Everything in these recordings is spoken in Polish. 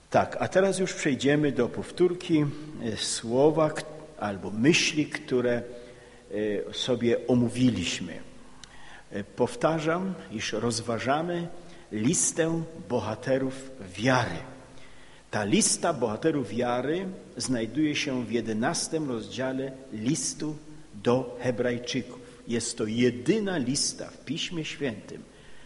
Tak, a teraz już przejdziemy do powtórki słowa albo myśli, które sobie omówiliśmy. Powtarzam, iż rozważamy listę bohaterów wiary. Ta lista bohaterów wiary znajduje się w 11 rozdziale listu do Hebrajczyków. Jest to jedyna lista w Piśmie Świętym,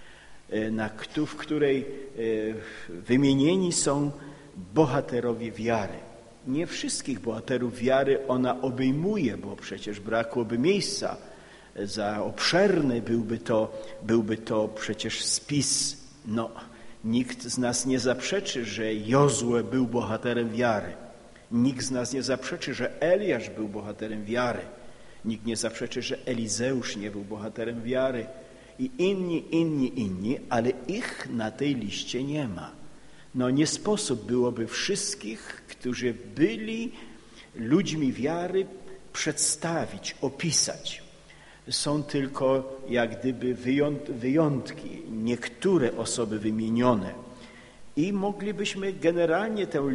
w której wymienieni są bohaterowie wiary. Nie wszystkich bohaterów wiary ona obejmuje, bo przecież brakłoby miejsca. Za obszerny byłby to przecież spis. Nikt z nas nie zaprzeczy, że Jozue był bohaterem wiary. Nikt z nas nie zaprzeczy, że Eliasz był bohaterem wiary. Nikt nie zaprzeczy, że Elizeusz nie był bohaterem wiary. I inni, ale ich na tej liście nie ma. Nie sposób byłoby wszystkich, którzy byli ludźmi wiary, przedstawić, opisać. Są tylko jak gdyby wyjątki, niektóre osoby wymienione. I moglibyśmy generalnie tę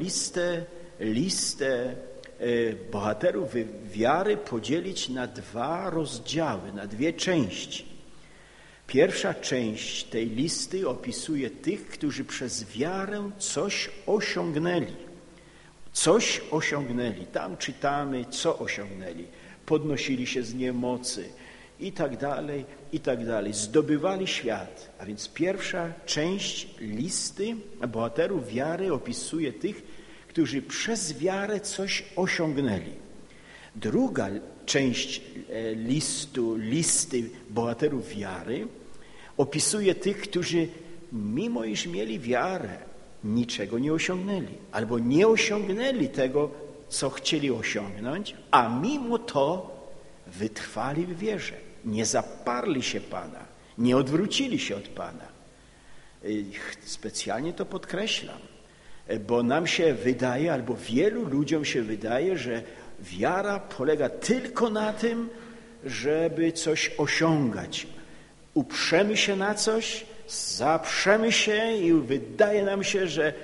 listę bohaterów wiary podzielić na 2 rozdziały, na 2 części. Pierwsza część tej listy opisuje tych, którzy przez wiarę coś osiągnęli. Coś osiągnęli. Tam czytamy, co osiągnęli. Podnosili się z niemocy i tak dalej, i tak dalej. Zdobywali świat. A więc pierwsza część listy bohaterów wiary opisuje tych, którzy przez wiarę coś osiągnęli. Druga część listy bohaterów wiary opisuje tych, którzy mimo iż mieli wiarę, niczego nie osiągnęli. Albo nie osiągnęli tego, co chcieli osiągnąć, a mimo to wytrwali w wierze. Nie zaparli się Pana, nie odwrócili się od Pana. Specjalnie to podkreślam, bo nam się wydaje, albo wielu ludziom się wydaje, że wiara polega tylko na tym, żeby coś osiągać. Uprzemy się na coś, zaprzemy się i wydaje nam się,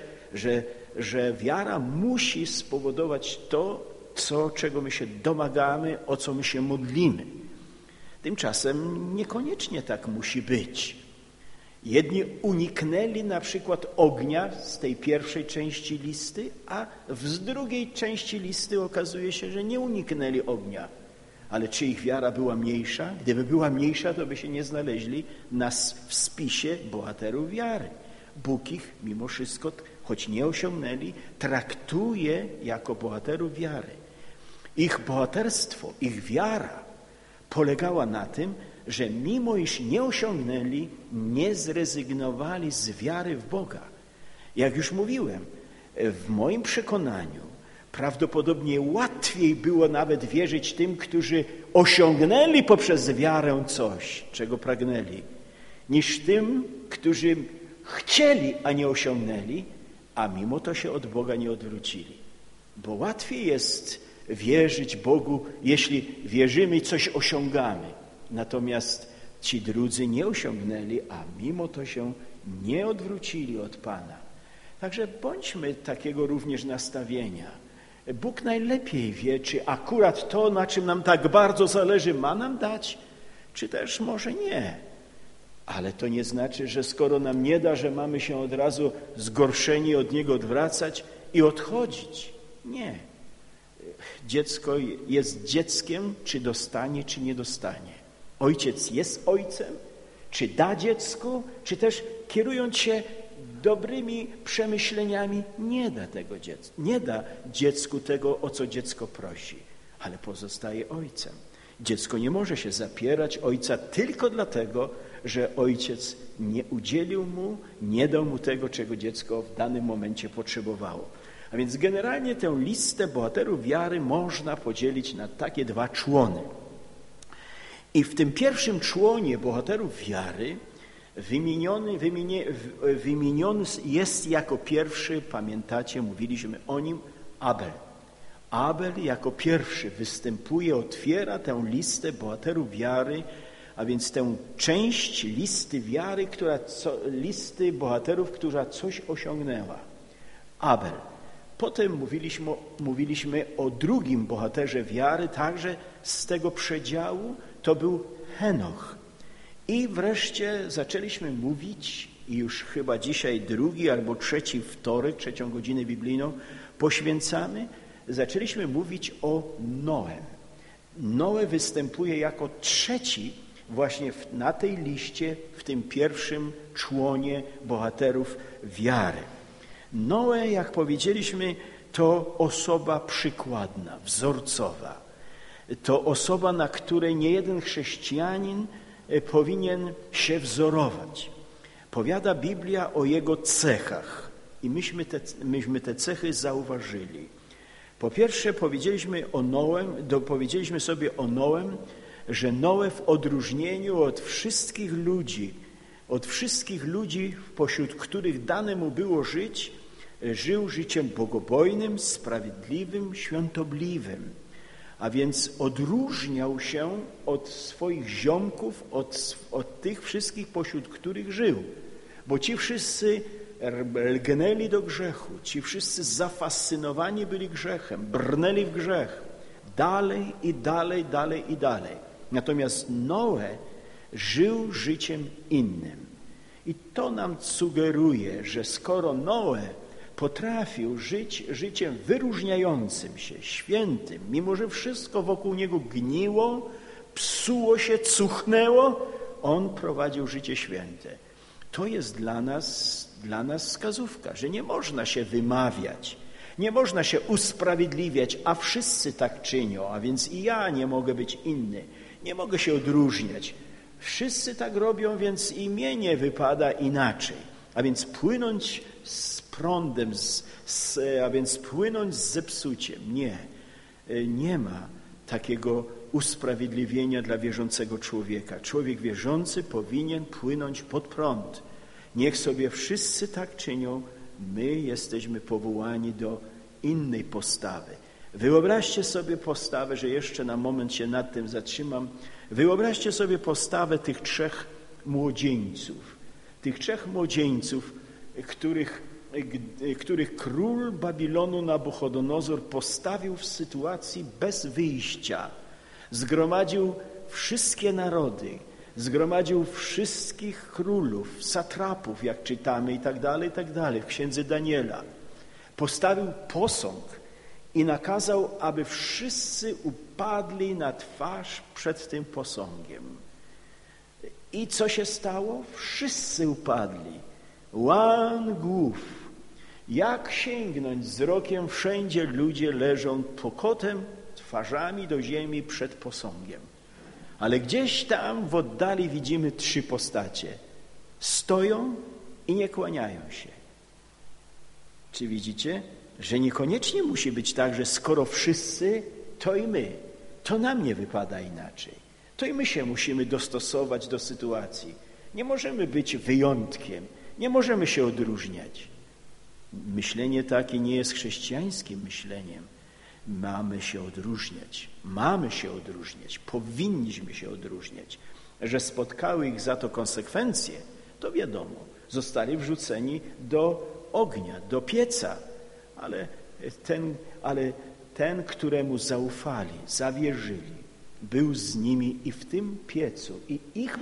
że wiara musi spowodować to, czego my się domagamy, o co my się modlimy. Tymczasem niekoniecznie tak musi być. Jedni uniknęli na przykład ognia z tej pierwszej części listy, a z drugiej części listy okazuje się, że nie uniknęli ognia. Ale czy ich wiara była mniejsza? Gdyby była mniejsza, to by się nie znaleźli w spisie bohaterów wiary. Bóg ich mimo wszystko, choć nie osiągnęli, traktuje jako bohaterów wiary. Ich bohaterstwo, ich wiara polegała na tym, że mimo iż nie osiągnęli, nie zrezygnowali z wiary w Boga. Jak już mówiłem, w moim przekonaniu prawdopodobnie łatwiej było nawet wierzyć tym, którzy osiągnęli poprzez wiarę coś, czego pragnęli, niż tym, którzy chcieli, a nie osiągnęli, a mimo to się od Boga nie odwrócili. Bo łatwiej jest wierzyć Bogu, jeśli wierzymy i coś osiągamy. Natomiast ci drudzy nie osiągnęli, a mimo to się nie odwrócili od Pana. Także bądźmy takiego również nastawienia. Bóg najlepiej wie, czy akurat to, na czym nam tak bardzo zależy, ma nam dać, czy też może nie. Ale to nie znaczy, że skoro nam nie da, że mamy się od razu zgorszeni od Niego odwracać i odchodzić. Nie. Dziecko jest dzieckiem, czy dostanie, czy nie dostanie. Ojciec jest ojcem, czy da dziecku, czy też kierując się dobrymi przemyśleniami nie da dziecku tego, o co dziecko prosi, ale pozostaje ojcem. Dziecko nie może się zapierać ojca tylko dlatego, że ojciec nie udzielił mu, nie dał mu tego, czego dziecko w danym momencie potrzebowało. A więc generalnie tę listę bohaterów wiary można podzielić na takie 2 człony. I w tym pierwszym członie bohaterów wiary wymieniony jest jako pierwszy, pamiętacie, mówiliśmy o nim, Abel. Abel jako pierwszy występuje, otwiera tę listę bohaterów wiary, a więc tę część listy wiary, listy bohaterów, która coś osiągnęła. Abel. Potem mówiliśmy o drugim bohaterze wiary, także z tego przedziału, to był Henoch. I wreszcie zaczęliśmy mówić, i już chyba dzisiaj drugi albo trzeci wtorek, 3. godzinę biblijną poświęcamy, zaczęliśmy mówić o Noem. Noe występuje jako trzeci właśnie na tej liście, w tym pierwszym członie bohaterów wiary. Noe, jak powiedzieliśmy, to osoba przykładna, wzorcowa. To osoba, na której niejeden chrześcijanin powinien się wzorować. Powiada Biblia o jego cechach i myśmy te cechy zauważyli. Po pierwsze powiedzieliśmy sobie o Noem, że Noe w odróżnieniu od wszystkich ludzi, pośród których dane mu było żyć, żył życiem bogobojnym, sprawiedliwym, świątobliwym. A więc odróżniał się od swoich ziomków, od tych wszystkich, pośród których żył. Bo ci wszyscy lgnęli do grzechu, ci wszyscy zafascynowani byli grzechem, brnęli w grzech. Dalej i dalej, dalej i dalej. Natomiast Noe żył życiem innym. I to nam sugeruje, że skoro Noe potrafił żyć życiem wyróżniającym się, świętym, mimo że wszystko wokół niego gniło, psuło się, cuchnęło, on prowadził życie święte. To jest dla nas wskazówka, że nie można się wymawiać, nie można się usprawiedliwiać, a wszyscy tak czynią, a więc i ja nie mogę być inny, nie mogę się odróżniać. Wszyscy tak robią, więc i mnie nie wypada inaczej. A więc płynąć z prądem, a więc płynąć z zepsuciem. Nie ma takiego usprawiedliwienia dla wierzącego człowieka. Człowiek wierzący powinien płynąć pod prąd. Niech sobie wszyscy tak czynią, my jesteśmy powołani do innej postawy. Wyobraźcie sobie postawę, że jeszcze na moment się nad tym zatrzymam. Wyobraźcie sobie postawę tych trzech młodzieńców. Tych trzech młodzieńców, których król Babilonu Nabuchodonozor postawił w sytuacji bez wyjścia. Zgromadził wszystkie narody, zgromadził wszystkich królów, satrapów, jak czytamy i tak dalej, w księdze Daniela. Postawił posąg i nakazał, aby wszyscy upadli na twarz przed tym posągiem. I co się stało? Wszyscy upadli. Łan głów. Jak sięgnąć wzrokiem? Wszędzie ludzie leżą pokotem, twarzami do ziemi przed posągiem. Ale gdzieś tam w oddali widzimy trzy postacie. Stoją i nie kłaniają się. Czy widzicie, że niekoniecznie musi być tak, że skoro wszyscy, to i my. To nam nie wypada inaczej. To i my się musimy dostosować do sytuacji. Nie możemy być wyjątkiem. Nie możemy się odróżniać. Myślenie takie nie jest chrześcijańskim myśleniem. Mamy się odróżniać, powinniśmy się odróżniać. Że spotkały ich za to konsekwencje, to wiadomo. Zostali wrzuceni do ognia, do pieca. Ale ten, któremu zaufali, zawierzyli, był z nimi i w tym piecu. I ich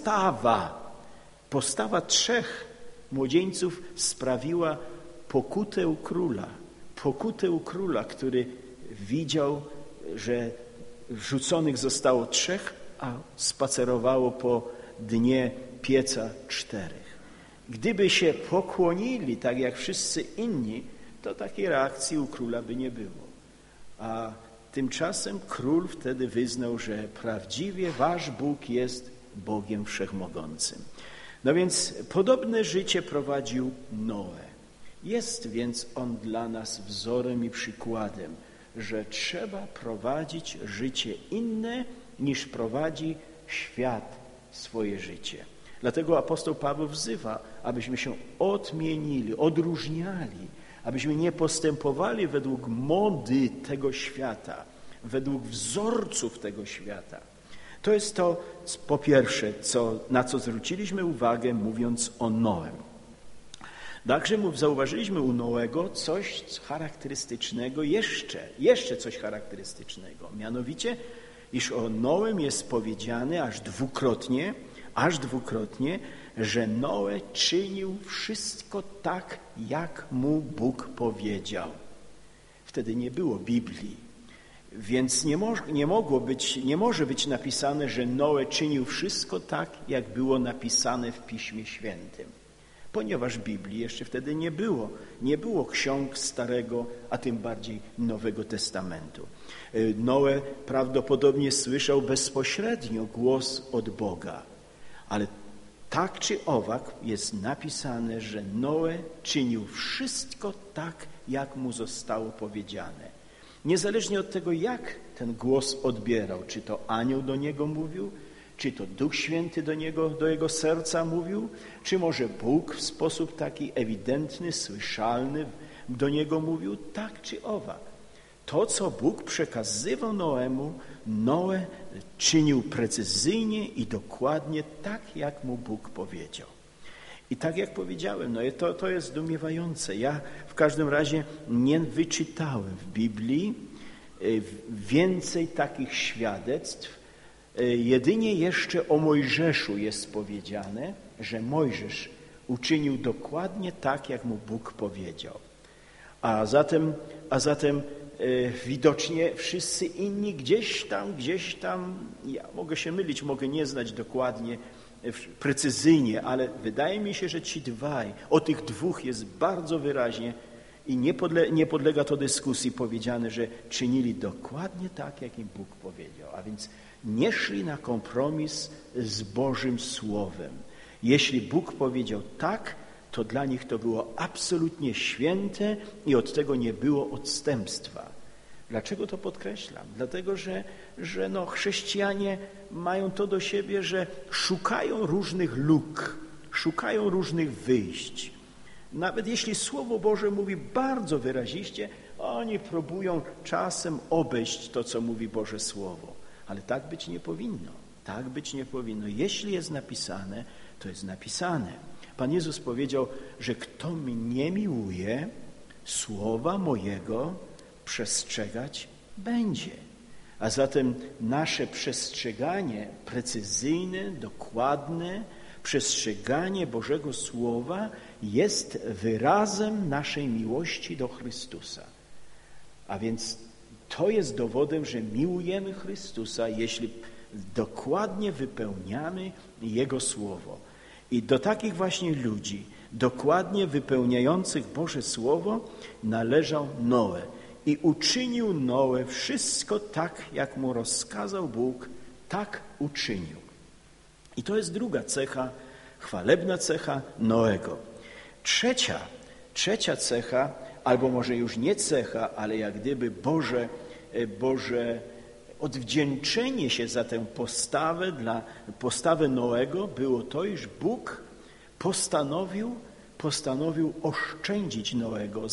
postawa trzech młodzieńców sprawiła pokutę u króla, który widział, że wrzuconych zostało trzech, a spacerowało po dnie pieca 4. Gdyby się pokłonili, tak jak wszyscy inni, to takiej reakcji u króla by nie było. A tymczasem król wtedy wyznał, że prawdziwie wasz Bóg jest Bogiem Wszechmogącym. No więc podobne życie prowadził Noe. Jest więc on dla nas wzorem i przykładem, że trzeba prowadzić życie inne, niż prowadzi świat swoje życie. Dlatego apostoł Paweł wzywa, abyśmy się odmienili, odróżniali, abyśmy nie postępowali według mody tego świata, według wzorców tego świata. To jest to, po pierwsze, na co zwróciliśmy uwagę, mówiąc o Noem. Także zauważyliśmy u Noego coś charakterystycznego, jeszcze coś charakterystycznego. Mianowicie, iż o Noem jest powiedziane aż dwukrotnie, że Noe czynił wszystko tak, jak mu Bóg powiedział. Wtedy nie było Biblii, więc nie może być napisane, że Noe czynił wszystko tak, jak było napisane w Piśmie Świętym. Ponieważ Biblii jeszcze wtedy nie było. Nie było ksiąg Starego, a tym bardziej Nowego Testamentu. Noe prawdopodobnie słyszał bezpośrednio głos od Boga, ale tak czy owak jest napisane, że Noe czynił wszystko tak, jak mu zostało powiedziane. Niezależnie od tego, jak ten głos odbierał, czy to anioł do niego mówił, czy to Duch Święty do jego serca mówił, czy może Bóg w sposób taki ewidentny, słyszalny do niego mówił, tak czy owak. To, co Bóg przekazywał Noemu, Noe czynił precyzyjnie i dokładnie tak, jak mu Bóg powiedział. I tak jak powiedziałem, to jest zdumiewające. Ja w każdym razie nie wyczytałem w Biblii więcej takich świadectw. Jedynie jeszcze o Mojżeszu jest powiedziane, że Mojżesz uczynił dokładnie tak, jak mu Bóg powiedział. A zatem widocznie wszyscy inni gdzieś tam, ja mogę się mylić, mogę nie znać dokładnie, precyzyjnie, ale wydaje mi się, że o tych dwóch jest bardzo wyraźnie i nie podlega to dyskusji powiedziane, że czynili dokładnie tak, jak im Bóg powiedział. A więc nie szli na kompromis z Bożym Słowem. Jeśli Bóg powiedział tak, to dla nich to było absolutnie święte i od tego nie było odstępstwa. Dlaczego to podkreślam? Dlatego, że chrześcijanie mają to do siebie, że szukają różnych luk, szukają różnych wyjść. Nawet jeśli Słowo Boże mówi bardzo wyraziście, oni próbują czasem obejść to, co mówi Boże Słowo. Ale tak być nie powinno. Tak być nie powinno. Jeśli jest napisane, to jest napisane. Pan Jezus powiedział, że kto mnie miłuje, słowa mojego przestrzegać będzie. A zatem nasze przestrzeganie precyzyjne, dokładne, przestrzeganie Bożego Słowa jest wyrazem naszej miłości do Chrystusa. A więc to jest dowodem, że miłujemy Chrystusa, jeśli dokładnie wypełniamy Jego Słowo. I do takich właśnie ludzi, dokładnie wypełniających Boże Słowo, należał Noe. I uczynił Noe wszystko tak, jak mu rozkazał Bóg, tak uczynił. I to jest druga cecha, chwalebna cecha Noego. Trzecia cecha, albo może już nie cecha, ale jak gdyby Boże odwdzięczenie się za tę postawę Noego było to, iż Bóg postanowił oszczędzić Noego,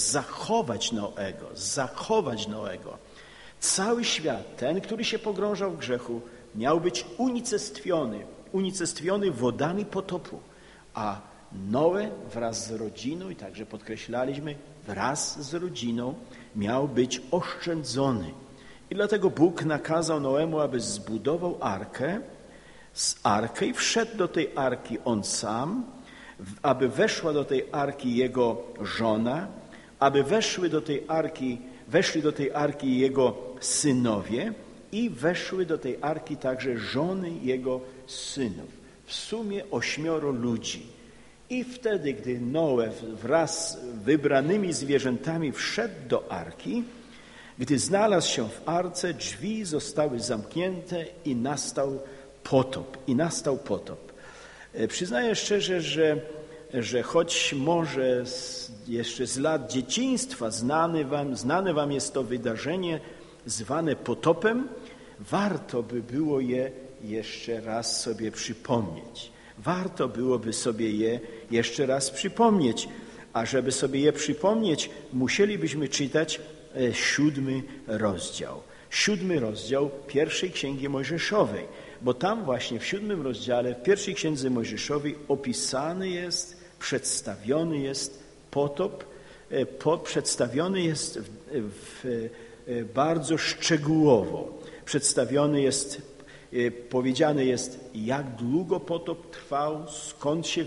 zachować Noego. Cały świat, ten, który się pogrążał w grzechu, miał być unicestwiony wodami potopu, a Noe wraz z rodziną, i także podkreślaliśmy, wraz z rodziną miał być oszczędzony. I dlatego Bóg nakazał Noemu, aby zbudował arkę i wszedł do tej arki on sam, aby weszła do tej arki jego żona, aby weszli do tej arki jego synowie i weszły do tej arki także żony jego synów. W sumie 8 ludzi. I wtedy, gdy Noe wraz z wybranymi zwierzętami wszedł do arki, gdy znalazł się w arce, drzwi zostały zamknięte i nastał potop. Przyznaję szczerze, że choć może jeszcze z lat dzieciństwa znane wam jest to wydarzenie zwane potopem, warto by było je jeszcze raz sobie przypomnieć. Warto byłoby sobie je jeszcze raz przypomnieć. A żeby sobie je przypomnieć, musielibyśmy czytać 7 rozdział. 7 rozdział pierwszej Księgi Mojżeszowej, bo tam właśnie w 7 rozdziale, w pierwszej Księdze Mojżeszowej opisany jest, przedstawiony jest potop przedstawiony jest bardzo szczegółowo. Przedstawiony jest, powiedziane jest, jak długo potop trwał, skąd się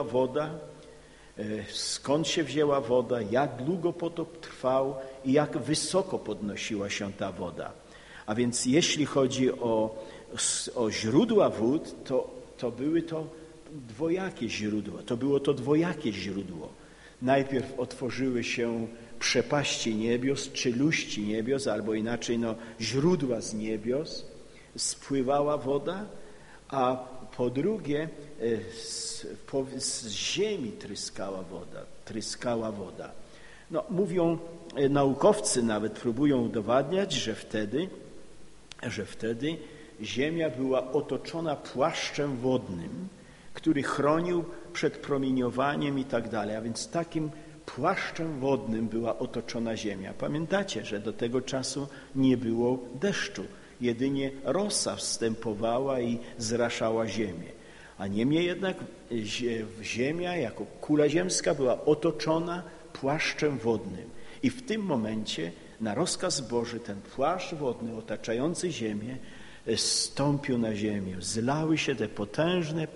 wzięła woda, jak długo potop trwał i jak wysoko podnosiła się ta woda. A więc jeśli chodzi o źródła wód, to były to dwojakie źródła. To było to dwojakie źródło. Najpierw otworzyły się przepaści niebios, czy luści niebios, albo inaczej źródła z niebios, spływała woda, a po drugie z ziemi tryskała woda. Mówią naukowcy, nawet próbują udowadniać, że wtedy ziemia była otoczona płaszczem wodnym, który chronił przed promieniowaniem i tak dalej, a więc takim płaszczem wodnym była otoczona ziemia. Pamiętacie, że do tego czasu nie było deszczu, jedynie rosa wstępowała i zraszała ziemię. A niemniej jednak ziemia jako kula ziemska była otoczona płaszczem wodnym. I w tym momencie na rozkaz Boży ten płaszcz wodny otaczający ziemię stąpił na ziemię. Zlały się te potężne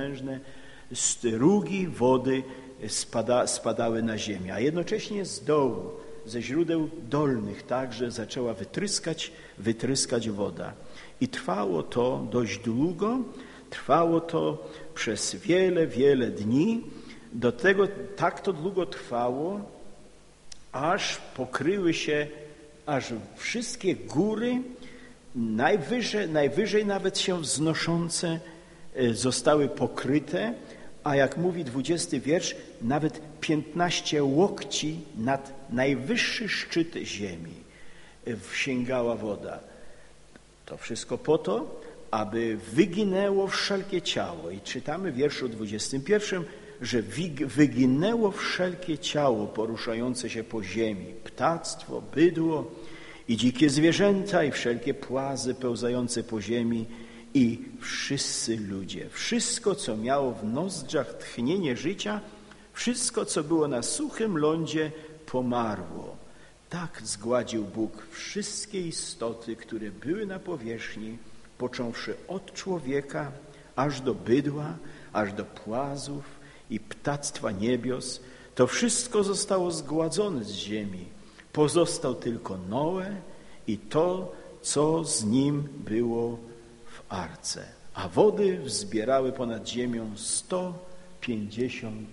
strugi wody spadały na ziemię, a jednocześnie z dołu, ze źródeł dolnych także zaczęła wytryskać woda. I trwało to dość długo, trwało to przez wiele dni. Do tego tak to długo trwało, aż pokryły się, aż wszystkie góry, najwyżej nawet się wznoszące, zostały pokryte, a jak mówi 20 wiersz, nawet 15 łokci nad najwyższy szczyt ziemi sięgała woda. To wszystko po to, aby wyginęło wszelkie ciało. I czytamy w wierszu 21, że wyginęło wszelkie ciało poruszające się po ziemi, ptactwo, bydło i dzikie zwierzęta i wszelkie płazy pełzające po ziemi i wszyscy ludzie. Wszystko, co miało w nozdrzach tchnienie życia, wszystko, co było na suchym lądzie, pomarło. Tak zgładził Bóg wszystkie istoty, które były na powierzchni, począwszy od człowieka, aż do bydła, aż do płazów i ptactwa niebios. To wszystko zostało zgładzone z ziemi. Pozostał tylko Noe i to, co z nim było w arce. A wody wzbierały ponad ziemią 150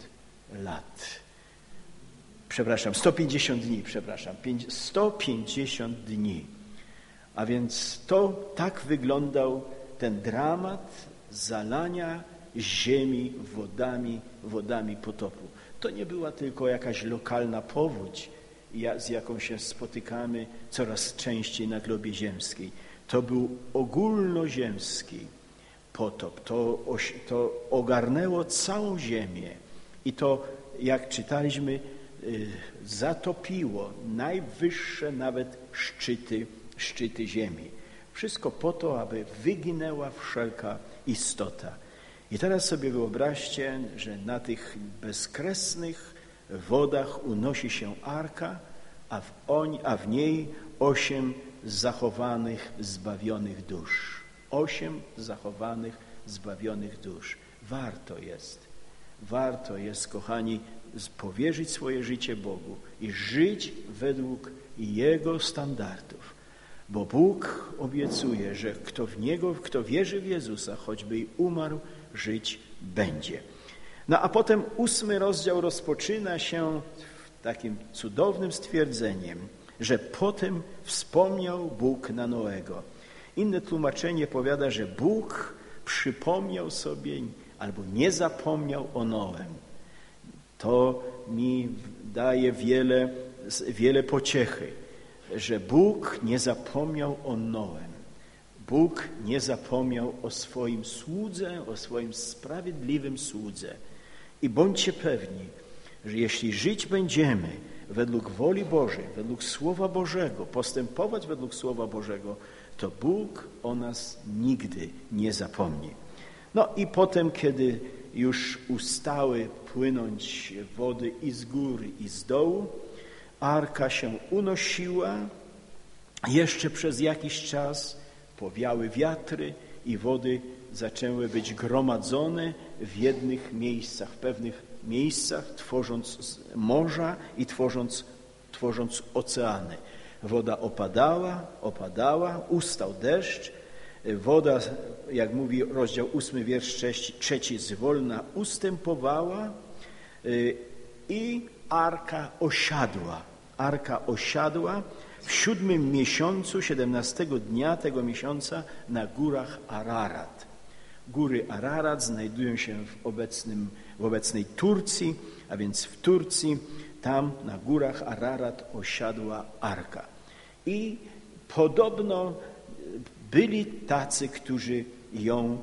dni. A więc tak wyglądał ten dramat zalania ziemi wodami potopu. To nie była tylko jakaś lokalna powódź, z jaką się spotykamy coraz częściej na globie ziemskiej. To był ogólnoziemski potop. To ogarnęło całą ziemię i to, jak czytaliśmy, zatopiło najwyższe nawet szczyty ziemi. Wszystko po to, aby wyginęła wszelka istota. I teraz sobie wyobraźcie, że na tych bezkresnych wodach unosi się arka, a w niej 8 zachowanych, zbawionych dusz. 8 zachowanych, zbawionych dusz. Warto jest, kochani, powierzyć swoje życie Bogu i żyć według Jego standardów. Bo Bóg obiecuje, że kto wierzy w Jezusa, choćby i umarł, żyć będzie. A potem 8 rozdział rozpoczyna się takim cudownym stwierdzeniem, że potem wspomniał Bóg na Noego. Inne tłumaczenie powiada, że Bóg przypomniał sobie albo nie zapomniał o Noem. To mi daje wiele pociechy, że Bóg nie zapomniał o Noem. Bóg nie zapomniał o swoim słudze, o swoim sprawiedliwym słudze. I bądźcie pewni, że jeśli żyć będziemy według woli Bożej, według Słowa Bożego, postępować według Słowa Bożego, to Bóg o nas nigdy nie zapomni. I potem, kiedy już ustały płynąć wody i z góry, i z dołu. Arka się unosiła. Jeszcze przez jakiś czas powiały wiatry i wody zaczęły być gromadzone w jednych miejscach, w pewnych miejscach, tworząc morza i tworząc oceany. Woda opadała, ustał deszcz. Woda, jak mówi rozdział 8, wiersz 3, zwolna ustępowała i arka osiadła. Arka osiadła w 7. miesiącu, 17 dnia tego miesiąca na górach Ararat. Góry Ararat znajdują się w obecnej Turcji, a więc w Turcji, tam na górach Ararat osiadła arka. I podobno byli tacy, którzy ją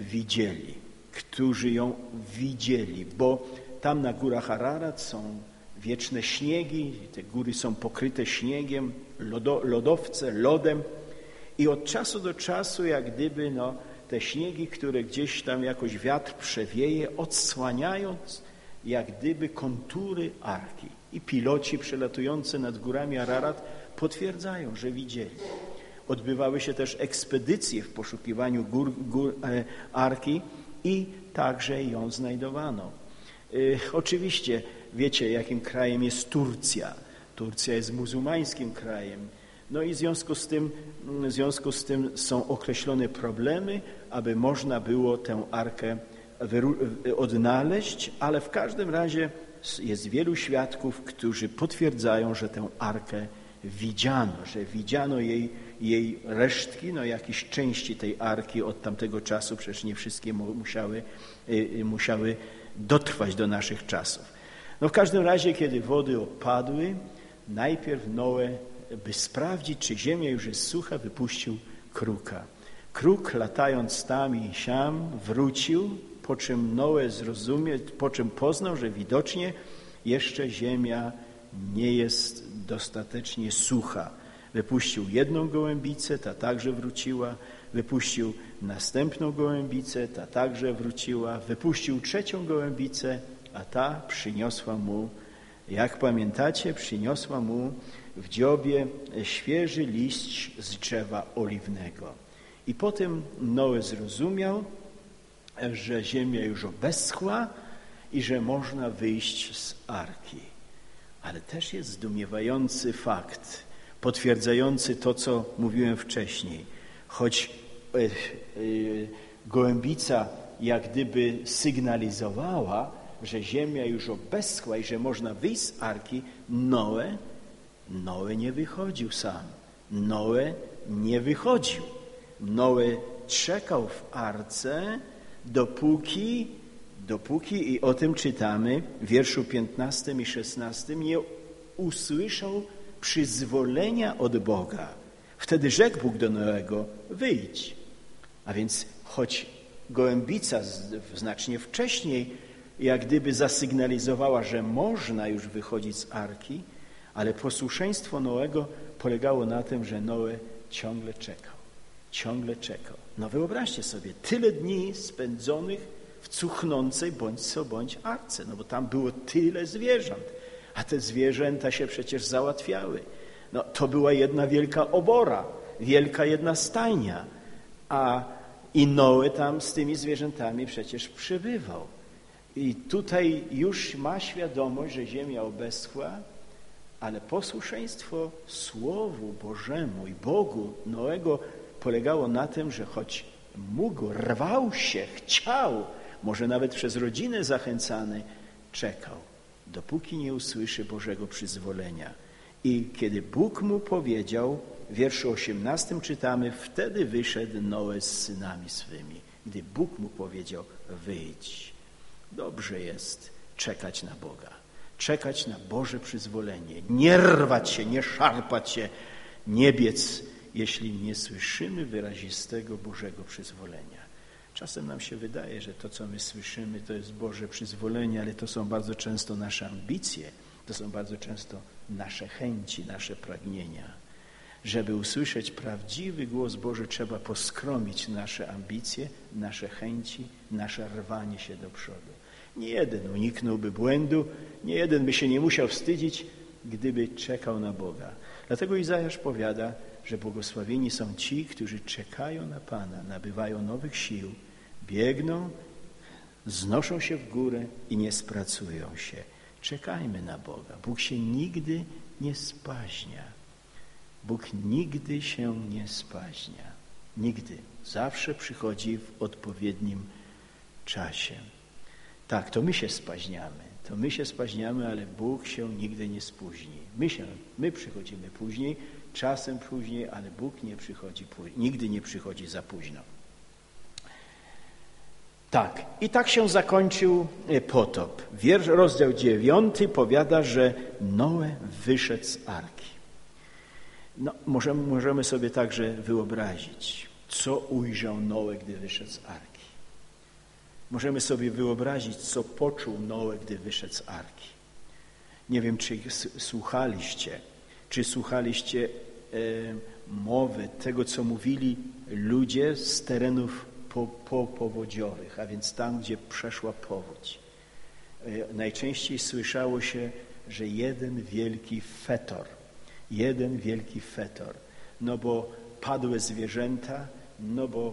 widzieli, bo tam na górach Ararat są wieczne śniegi, te góry są pokryte śniegiem, lodem i od czasu do czasu jak gdyby te śniegi, które gdzieś tam jakoś wiatr przewieje, odsłaniając jak gdyby kontury arki. I piloci przelatujący nad górami Ararat potwierdzają, że widzieli. Odbywały się też ekspedycje w poszukiwaniu gór arki i także ją znajdowano. Oczywiście wiecie, jakim krajem jest Turcja. Turcja jest muzułmańskim krajem. No i w związku z tym są określone problemy, aby można było tę arkę odnaleźć, ale w każdym razie jest wielu świadków, którzy potwierdzają, że tę arkę widziano, że widziano jej resztki, jakieś części tej arki od tamtego czasu, przecież nie wszystkie musiały dotrwać do naszych czasów. W każdym razie, kiedy wody opadły, najpierw Noe, by sprawdzić, czy ziemia już jest sucha, wypuścił kruka. Kruk, latając tam i siam, wrócił, po czym Noe poznał, że widocznie jeszcze ziemia nie jest dostatecznie sucha. Wypuścił jedną gołębicę, ta także wróciła. Wypuścił następną gołębicę, ta także wróciła. Wypuścił trzecią gołębicę, a ta przyniosła mu, jak pamiętacie, przyniosła mu w dziobie świeży liść z drzewa oliwnego. I potem Noe zrozumiał, że ziemia już obeschła i że można wyjść z arki. Ale też jest zdumiewający fakt, potwierdzający to, co mówiłem wcześniej. Choć gołębica jak gdyby sygnalizowała, że ziemia już obeschła i że można wyjść z arki, Noe nie wychodził sam. Noe nie wychodził. Noe czekał w arce, dopóki i o tym czytamy w wierszu 15 i 16, nie usłyszał przyzwolenia od Boga. Wtedy rzekł Bóg do Noego: wyjdź. A więc choć gołębica znacznie wcześniej jak gdyby zasygnalizowała, że można już wychodzić z arki, ale posłuszeństwo Noego polegało na tym, że Noe ciągle czekał. Wyobraźcie sobie, tyle dni spędzonych w cuchnącej bądź co bądź arce, bo tam było tyle zwierząt, a te zwierzęta się przecież załatwiały. To była jedna wielka obora, wielka jedna stajnia, i Noe tam z tymi zwierzętami przecież przebywał. I tutaj już ma świadomość, że ziemia obeschła, ale posłuszeństwo Słowu Bożemu i Bogu Noego polegało na tym, że choć mógł, rwał się, chciał, może nawet przez rodzinę zachęcany, czekał, dopóki nie usłyszy Bożego przyzwolenia. I kiedy Bóg mu powiedział, w wierszu 18 czytamy: wtedy wyszedł Noe z synami swymi. Gdy Bóg mu powiedział: wyjdź. Dobrze jest czekać na Boga, czekać na Boże przyzwolenie, nie rwać się, nie szarpać się, nie biec, jeśli nie słyszymy wyrazistego Bożego przyzwolenia. Czasem nam się wydaje, że to, co my słyszymy, to jest Boże przyzwolenie, ale to są bardzo często nasze ambicje, to są bardzo często nasze chęci, nasze pragnienia. Żeby usłyszeć prawdziwy głos Boży, trzeba poskromić nasze ambicje, nasze chęci, nasze rwanie się do przodu. Nie jeden uniknąłby błędu, nie jeden by się nie musiał wstydzić, gdyby czekał na Boga. Dlatego Izajasz powiada, że błogosławieni są ci, którzy czekają na Pana, nabywają nowych sił, biegną, znoszą się w górę i nie spracują się. Czekajmy na Boga. Bóg się nigdy nie spaźnia. Bóg nigdy się nie spaźnia. Nigdy. Zawsze przychodzi w odpowiednim czasie. Tak, to my się spaźniamy, ale Bóg się nigdy nie spóźni. My przychodzimy później, czasem później, ale Bóg nie przychodzi nigdy nie przychodzi za późno. Tak, i tak się zakończył potop. Rozdział 9 powiada, że Noe wyszedł z arki. No, możemy sobie także wyobrazić, co ujrzał Noe, gdy wyszedł z arki. Możemy sobie wyobrazić, co poczuł Noe, gdy wyszedł z arki. Nie wiem, czy słuchaliście mowy tego, co mówili ludzie z terenów powodziowych, a więc tam, gdzie przeszła powódź. Najczęściej słyszało się, że jeden wielki fetor, no bo padłe zwierzęta, no bo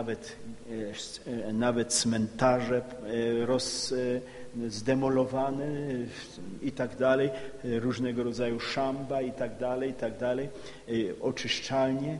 nawet cmentarze zdemolowane i tak dalej, różnego rodzaju szamba i tak dalej, oczyszczalnie,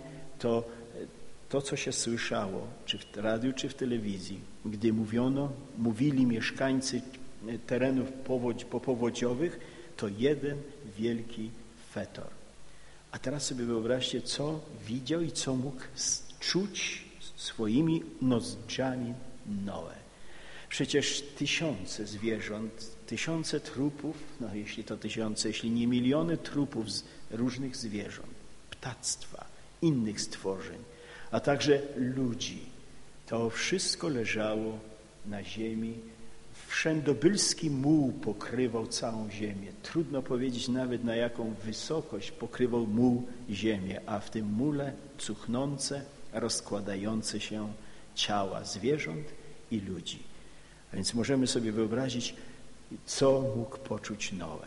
to, co się słyszało, czy w radiu, czy w telewizji, gdy mówili mieszkańcy terenów powodziowych, to jeden wielki fetor. A teraz sobie wyobraźcie, co widział i co mógł czuć swoimi nozdrzami Noe. Przecież tysiące zwierząt, tysiące trupów, no jeśli to tysiące, jeśli nie miliony trupów z różnych zwierząt, ptactwa, innych stworzeń, a także ludzi. To wszystko leżało na ziemi. Wszędobylski muł pokrywał całą ziemię. Trudno powiedzieć nawet, na jaką wysokość pokrywał muł ziemię, a w tym mule cuchnące, rozkładające się ciała zwierząt i ludzi. A więc możemy sobie wyobrazić, co mógł poczuć Noe.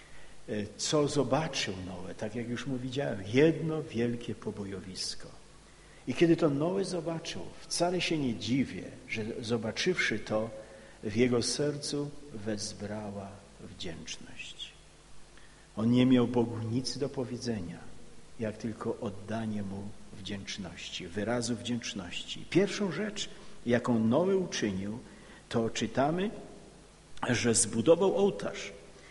Co zobaczył Noe, tak jak już powiedziałem, jedno wielkie pobojowisko. I kiedy to Noe zobaczył, wcale się nie dziwię, że zobaczywszy to, w jego sercu wezbrała wdzięczność. On nie miał Bogu nic do powiedzenia, jak tylko oddanie Mu wdzięczności, wyrazu wdzięczności. Pierwszą rzecz, jaką Noe uczynił, to czytamy, że zbudował ołtarz.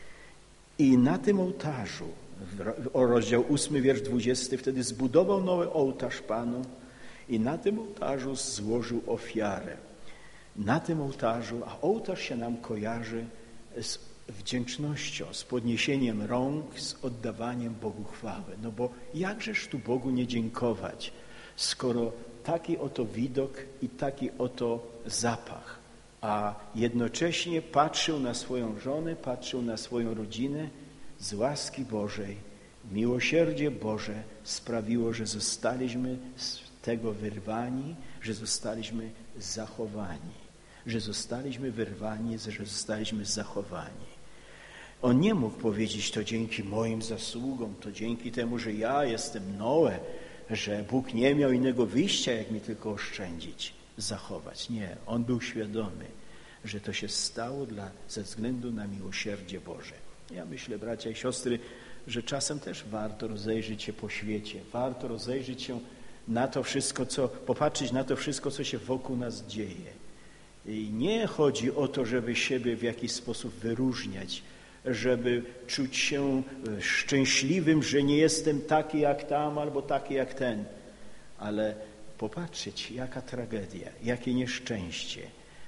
I na tym ołtarzu, rozdział 8, wiersz 20, wtedy zbudował Noe ołtarz Panu i na tym ołtarzu złożył ofiarę. Na tym ołtarzu, a ołtarz się nam kojarzy z wdzięcznością, z podniesieniem rąk, z oddawaniem Bogu chwały. No bo jakżeż tu Bogu nie dziękować, skoro taki oto widok i taki oto zapach, a jednocześnie patrzył na swoją żonę, patrzył na swoją rodzinę z łaski Bożej. Miłosierdzie Boże sprawiło, że zostaliśmy z tego wyrwani, że zostaliśmy zachowani, że zostaliśmy wyrwani, że zostaliśmy zachowani. On nie mógł powiedzieć, to dzięki moim zasługom, to dzięki temu, że ja jestem Noe, że Bóg nie miał innego wyjścia, jak mi tylko oszczędzić, zachować. Nie, on był świadomy, że to się stało ze względu na miłosierdzie Boże. Ja myślę, bracia i siostry, że czasem też warto rozejrzeć się po świecie, warto rozejrzeć się na to wszystko, popatrzeć na to wszystko, co się wokół nas dzieje. I nie chodzi o to, żeby siebie w jakiś sposób wyróżniać, żeby czuć się szczęśliwym, że nie jestem taki jak tam albo taki jak ten, ale popatrzeć, jaka tragedia, jakie nieszczęście,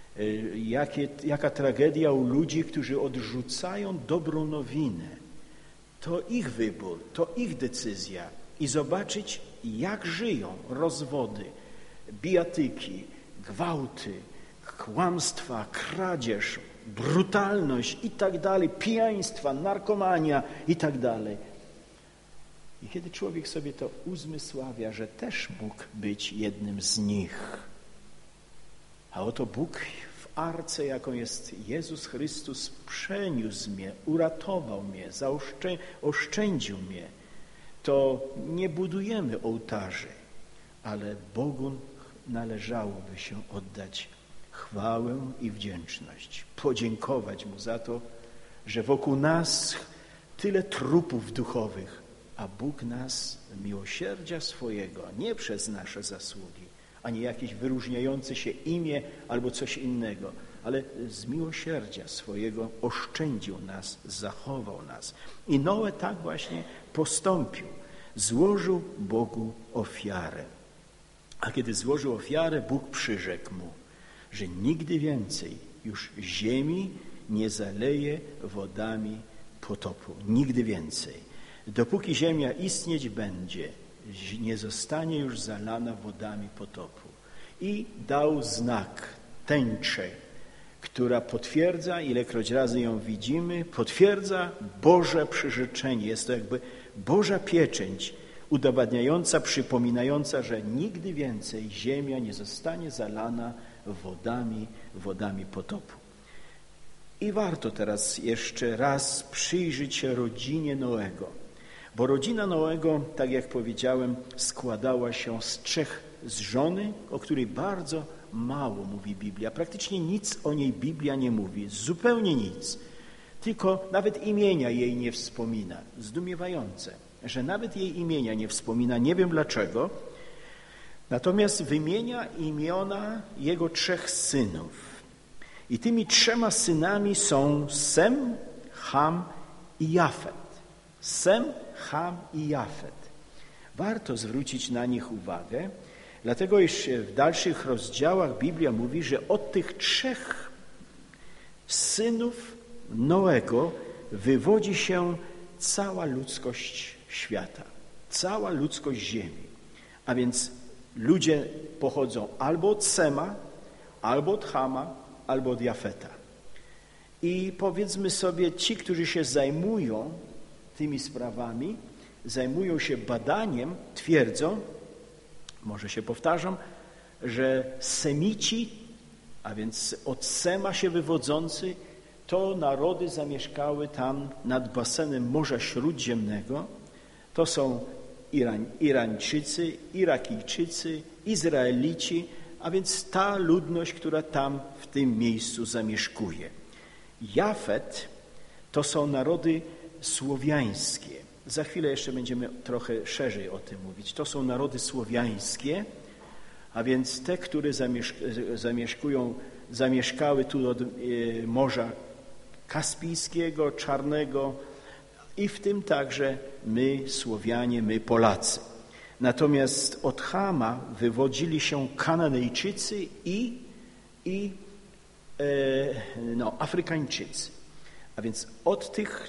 jaka tragedia u ludzi, którzy odrzucają dobrą nowinę. To ich wybór, to ich decyzja i zobaczyć, jak żyją rozwody, bijatyki, gwałty, kłamstwa, kradzież, brutalność i tak dalej, pijaństwa, narkomania i tak dalej. I kiedy człowiek sobie to uzmysławia, że też mógł być jednym z nich, a oto Bóg w arce, jaką jest Jezus Chrystus, przeniósł mnie, uratował mnie, oszczędził mnie, to nie budujemy ołtarzy, ale Bogu należałoby się oddać chwałę i wdzięczność, podziękować Mu za to, że wokół nas tyle trupów duchowych, a Bóg nas z miłosierdzia swojego, nie przez nasze zasługi, ani jakieś wyróżniające się imię albo coś innego, ale z miłosierdzia swojego oszczędził nas, zachował nas. I Noe tak właśnie postąpił. Złożył Bogu ofiarę. A kiedy złożył ofiarę, Bóg przyrzekł mu, że nigdy więcej już ziemi nie zaleje wodami potopu. Nigdy więcej. Dopóki ziemia istnieć będzie, nie zostanie już zalana wodami potopu. I dał znak, tęczę, która potwierdza, ilekroć razy ją widzimy, potwierdza Boże przyrzeczenie. Jest to jakby Boża pieczęć udowadniająca, przypominająca, że nigdy więcej ziemia nie zostanie zalana wodami potopu. I warto teraz jeszcze raz przyjrzeć się rodzinie Noego, bo rodzina Noego, tak jak powiedziałem, składała się z żony, o której bardzo mało mówi Biblia. Praktycznie nic o niej Biblia nie mówi, zupełnie nic. Tylko nawet imienia jej nie wspomina. Zdumiewające, że nawet jej imienia nie wspomina, nie wiem dlaczego. Natomiast wymienia imiona jego 3 synów. I tymi 3 synami są Sem, Ham i Jafet. Sem, Ham i Jafet. Warto zwrócić na nich uwagę, dlatego iż w dalszych rozdziałach Biblia mówi, że od tych 3 synów Noego wywodzi się cała ludzkość świata, cała ludzkość ziemi. A więc ludzie pochodzą albo od Sema, albo od Hama, albo od Jafeta. I powiedzmy sobie, ci, którzy się zajmują tymi sprawami, zajmują się badaniem, twierdzą, może się powtarzam, że Semici, a więc od Sema się wywodzący, to narody zamieszkały tam nad basenem Morza Śródziemnego. To są Irańczycy, Irakijczycy, Izraelici, a więc ta ludność, która tam w tym miejscu zamieszkuje. Jafet to są narody słowiańskie. Za chwilę jeszcze będziemy trochę szerzej o tym mówić. To są narody słowiańskie, a więc te, które zamieszkały tu od Morza Kaspijskiego, Czarnego i w tym także my, Słowianie, my, Polacy. Natomiast od Chama wywodzili się Kananejczycy i Afrykańczycy. A więc od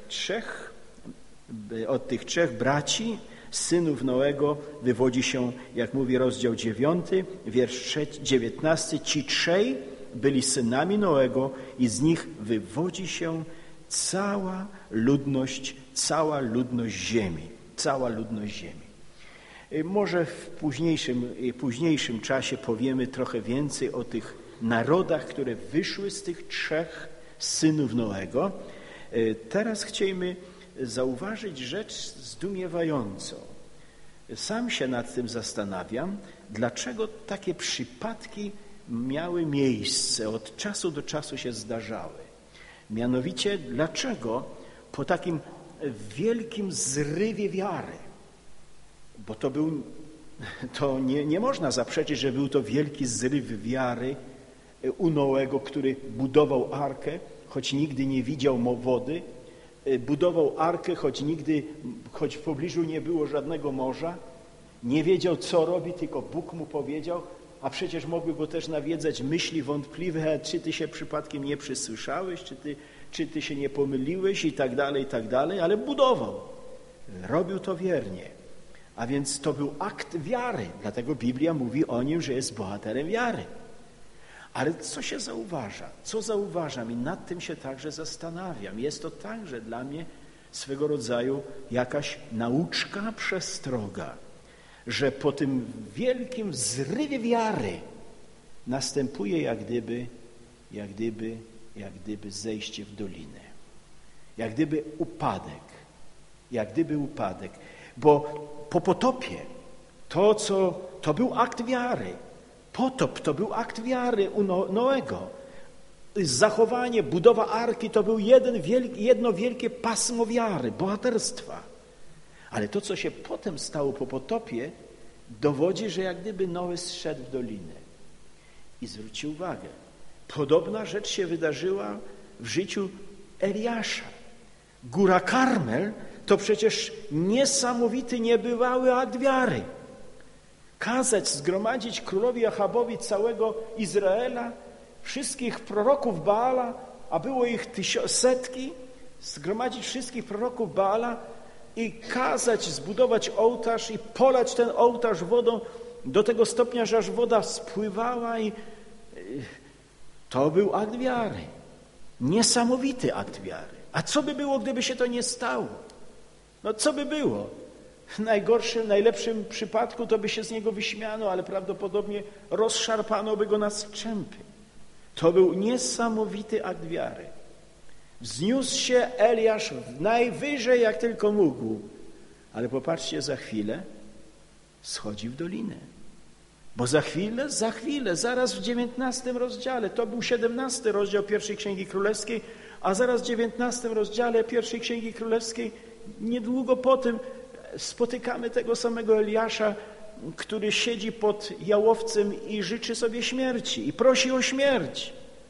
tych trzech braci, synów Noego, wywodzi się, jak mówi rozdział 9, wiersz 19, ci 3 byli synami Noego i z nich wywodzi się cała ludność ziemi. Cała ludność ziemi. Może w późniejszym czasie powiemy trochę więcej o tych narodach, które wyszły z tych 3 synów Noego. Teraz chcielibyśmy zauważyć rzecz zdumiewającą. Sam się nad tym zastanawiam, dlaczego takie przypadki miały miejsce, od czasu do czasu się zdarzały. Mianowicie, dlaczego po takim wielkim zrywie wiary, bo to nie można zaprzeczyć, że był to wielki zryw wiary u Noego, który budował arkę, choć nigdy nie widział wody, budował arkę, choć w pobliżu nie było żadnego morza, nie wiedział, co robi, tylko Bóg mu powiedział, a przecież mogły go też nawiedzać myśli wątpliwe, czy ty się przypadkiem nie przysłyszałeś, czy ty się nie pomyliłeś i tak dalej, ale budował. Robił to wiernie. A więc to był akt wiary, dlatego Biblia mówi o nim, że jest bohaterem wiary. Ale co się zauważa? Co zauważam i nad tym się także zastanawiam. Jest to także dla mnie swego rodzaju jakaś nauczka, przestroga, że po tym wielkim zrywie wiary następuje jak gdyby zejście w dolinę, jak gdyby upadek, bo po potopie to był akt wiary. Potop to był akt wiary u Noego. Zachowanie, budowa arki to był jedno wielkie pasmo wiary, bohaterstwa. Ale to, co się potem stało po potopie, dowodzi, że jak gdyby Noe zszedł w dolinę. I zwróćcie uwagę, podobna rzecz się wydarzyła w życiu Eliasza. Góra Karmel to przecież niesamowity, niebywały akt wiary. Kazać, zgromadzić królowi Achabowi całego Izraela, wszystkich proroków Baala, a było ich setki, zgromadzić wszystkich proroków Baala i kazać zbudować ołtarz i polać ten ołtarz wodą do tego stopnia, że aż woda spływała i to był akt wiary. Niesamowity akt wiary. A co by było, gdyby się to nie stało? No co by było? W najlepszym przypadku to by się z niego wyśmiano, ale prawdopodobnie rozszarpano by go na strzępy. To był niesamowity akt wiary. Wzniósł się Eliasz najwyżej, jak tylko mógł. Ale popatrzcie, za chwilę schodzi w dolinę. Bo za chwilę, zaraz w 19 rozdziale, to był 17 rozdział pierwszej Księgi Królewskiej, a zaraz w 19 rozdziale pierwszej Księgi Królewskiej, niedługo po tym spotykamy tego samego Eliasza, który siedzi pod jałowcem i życzy sobie śmierci i prosi o śmierć.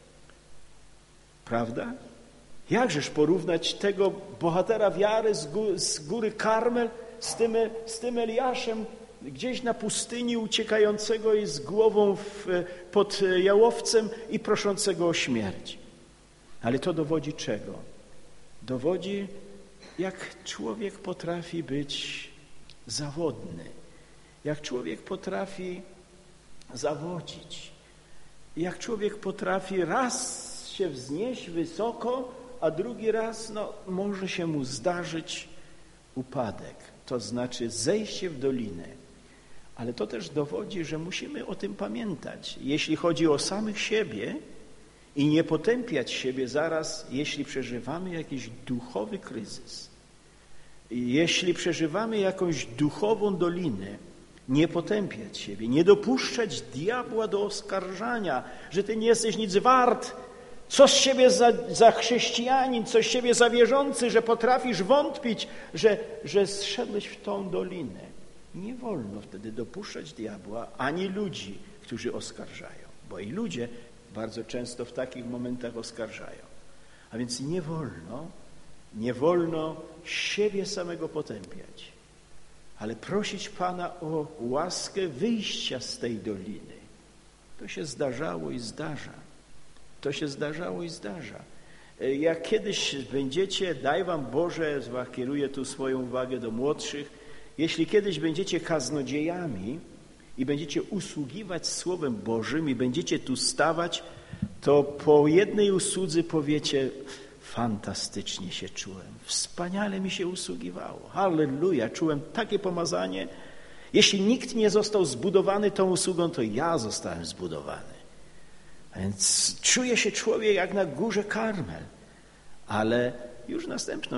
Prawda? Jakżeż porównać tego bohatera wiary z góry Karmel z tym Eliaszem gdzieś na pustyni uciekającego i z głową pod jałowcem i proszącego o śmierć. Ale to dowodzi czego? Dowodzi, jak człowiek potrafi być zawodny, jak człowiek potrafi zawodzić, jak człowiek potrafi raz się wznieść wysoko, a drugi raz może się mu zdarzyć upadek, to znaczy zejście w dolinę. Ale to też dowodzi, że musimy o tym pamiętać. Jeśli chodzi o samych siebie i nie potępiać siebie zaraz, jeśli przeżywamy jakiś duchowy kryzys. Jeśli przeżywamy jakąś duchową dolinę, nie potępiać siebie, nie dopuszczać diabła do oskarżania, że ty nie jesteś nic wart, co z siebie za chrześcijanin, co z siebie za wierzący, że potrafisz wątpić, że zszedłeś w tą dolinę. Nie wolno wtedy dopuszczać diabła ani ludzi, którzy oskarżają, bo i ludzie bardzo często w takich momentach oskarżają. A więc nie wolno siebie samego potępiać, ale prosić Pana o łaskę wyjścia z tej doliny. To się zdarzało i zdarza. To się zdarzało i zdarza. Jak kiedyś będziecie, daj wam Boże, kieruję tu swoją uwagę do młodszych, jeśli kiedyś będziecie kaznodziejami i będziecie usługiwać Słowem Bożym i będziecie tu stawać, to po jednej usłudze powiecie, fantastycznie się czułem, wspaniale mi się usługiwało, halleluja, czułem takie pomazanie. Jeśli nikt nie został zbudowany tą usługą, to ja zostałem zbudowany. A więc czuje się człowiek jak na górze Karmel, ale już następną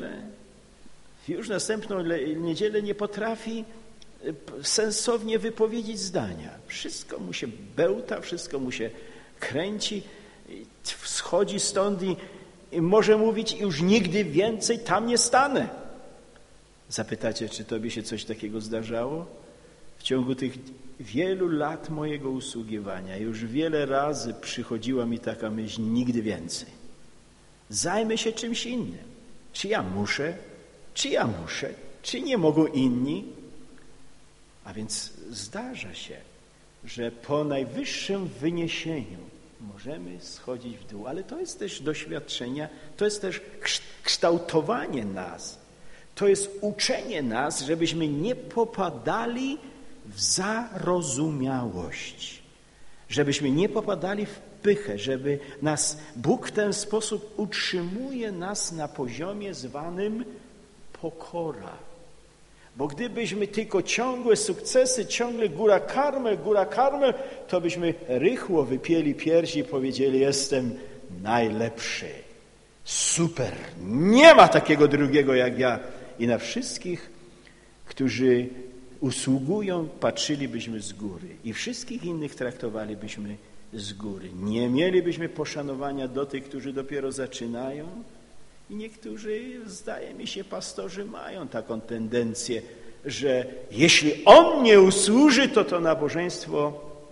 niedzielę nie potrafi sensownie wypowiedzieć zdania. Wszystko mu się bełta, wszystko mu się kręci, schodzi stąd i może mówić już nigdy więcej tam nie stanę. Zapytacie, czy tobie się coś takiego zdarzało? W ciągu tych wielu lat mojego usługiwania już wiele razy przychodziła mi taka myśl, nigdy więcej. Zajmę się czymś innym. Czy ja muszę? Czy nie mogą inni? A więc zdarza się, że po najwyższym wyniesieniu możemy schodzić w dół, ale to jest też doświadczenie, to jest też kształtowanie nas, to jest uczenie nas, żebyśmy nie popadali w zarozumiałość, żebyśmy nie popadali w pychę, żeby nas Bóg w ten sposób utrzymuje nas na poziomie zwanym pokora. Bo gdybyśmy tylko ciągłe sukcesy, ciągle góra karmel, to byśmy rychło wypieli piersi i powiedzieli: jestem najlepszy, super, nie ma takiego drugiego jak ja. I na wszystkich, którzy usługują, patrzylibyśmy z góry i wszystkich innych traktowalibyśmy z góry. Nie mielibyśmy poszanowania do tych, którzy dopiero zaczynają. I niektórzy, zdaje mi się, pastorzy mają taką tendencję, że jeśli on nie usłuży, to nabożeństwo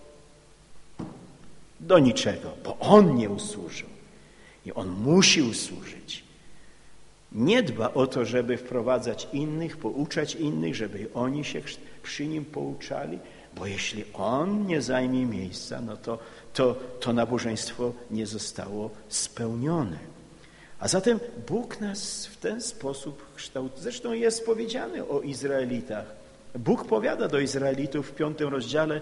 do niczego, bo on nie usłużył. I on musi usłużyć. Nie dba o to, żeby wprowadzać innych, pouczać innych, żeby oni się przy nim pouczali, bo jeśli on nie zajmie miejsca, no to nabożeństwo nie zostało spełnione. A zatem Bóg nas w ten sposób kształtuje. Zresztą jest powiedziane o Izraelitach. Bóg powiada do Izraelitów w 5 rozdziale,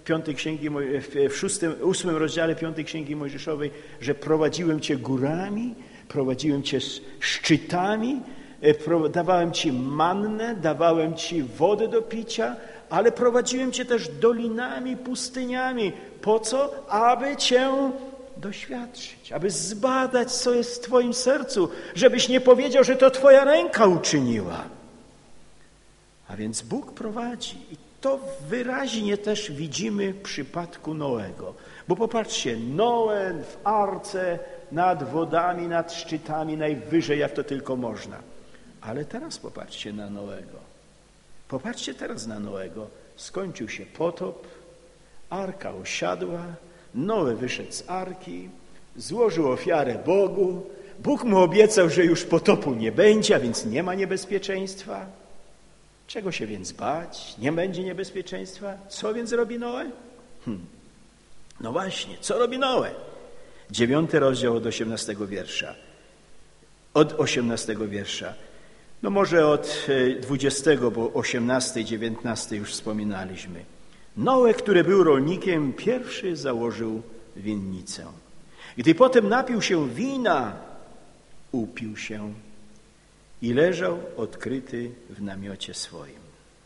8 rozdziale 5 Księgi Mojżeszowej, że prowadziłem cię górami, prowadziłem cię szczytami, dawałem ci mannę, dawałem ci wodę do picia, ale prowadziłem cię też dolinami, pustyniami. Po co? Aby cię doświadczyć, aby zbadać, co jest w twoim sercu, żebyś nie powiedział, że to twoja ręka uczyniła. A więc Bóg prowadzi. I to wyraźnie też widzimy w przypadku Noego. Bo popatrzcie, Noe w arce, nad wodami, nad szczytami, najwyżej jak to tylko można. Ale teraz popatrzcie na Noego. Popatrzcie teraz na Noego. Skończył się potop, arka osiadła, Noe wyszedł z arki, złożył ofiarę Bogu. Bóg mu obiecał, że już potopu nie będzie, a więc nie ma niebezpieczeństwa. Czego się więc bać? Nie będzie niebezpieczeństwa. Co więc robi Noe? No właśnie, co robi Noe? 9 rozdział od 18 wiersza. Od 18 wiersza. No może od 20, bo 18, 19 już wspominaliśmy. Noe, który był rolnikiem, pierwszy założył winnicę. Gdy potem napił się wina, upił się i leżał odkryty w namiocie swoim.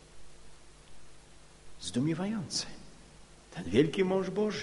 Zdumiewające. Ten wielki mąż Boży.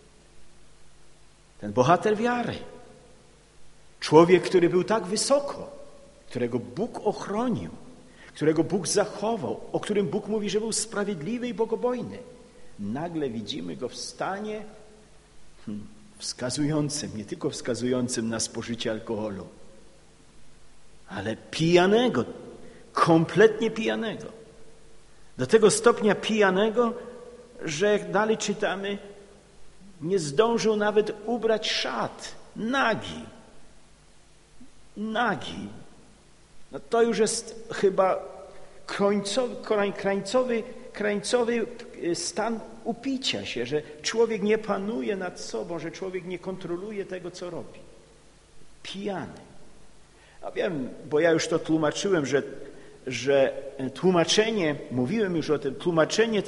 Ten bohater wiary. Człowiek, który był tak wysoko, którego Bóg ochronił, którego Bóg zachował, o którym Bóg mówi, że był sprawiedliwy i bogobojny. Nagle widzimy go w stanie wskazującym, nie tylko wskazującym na spożycie alkoholu, ale pijanego, kompletnie pijanego. Do tego stopnia pijanego, że jak dalej czytamy, nie zdążył nawet ubrać szat, nagi. Nagi. No to już jest chyba krańcowy stan upicia się, że człowiek nie panuje nad sobą, że człowiek nie kontroluje tego, co robi. Pijany. A wiem, bo ja już to tłumaczyłem, że tłumaczenie, mówiłem już o tym, tłumaczenia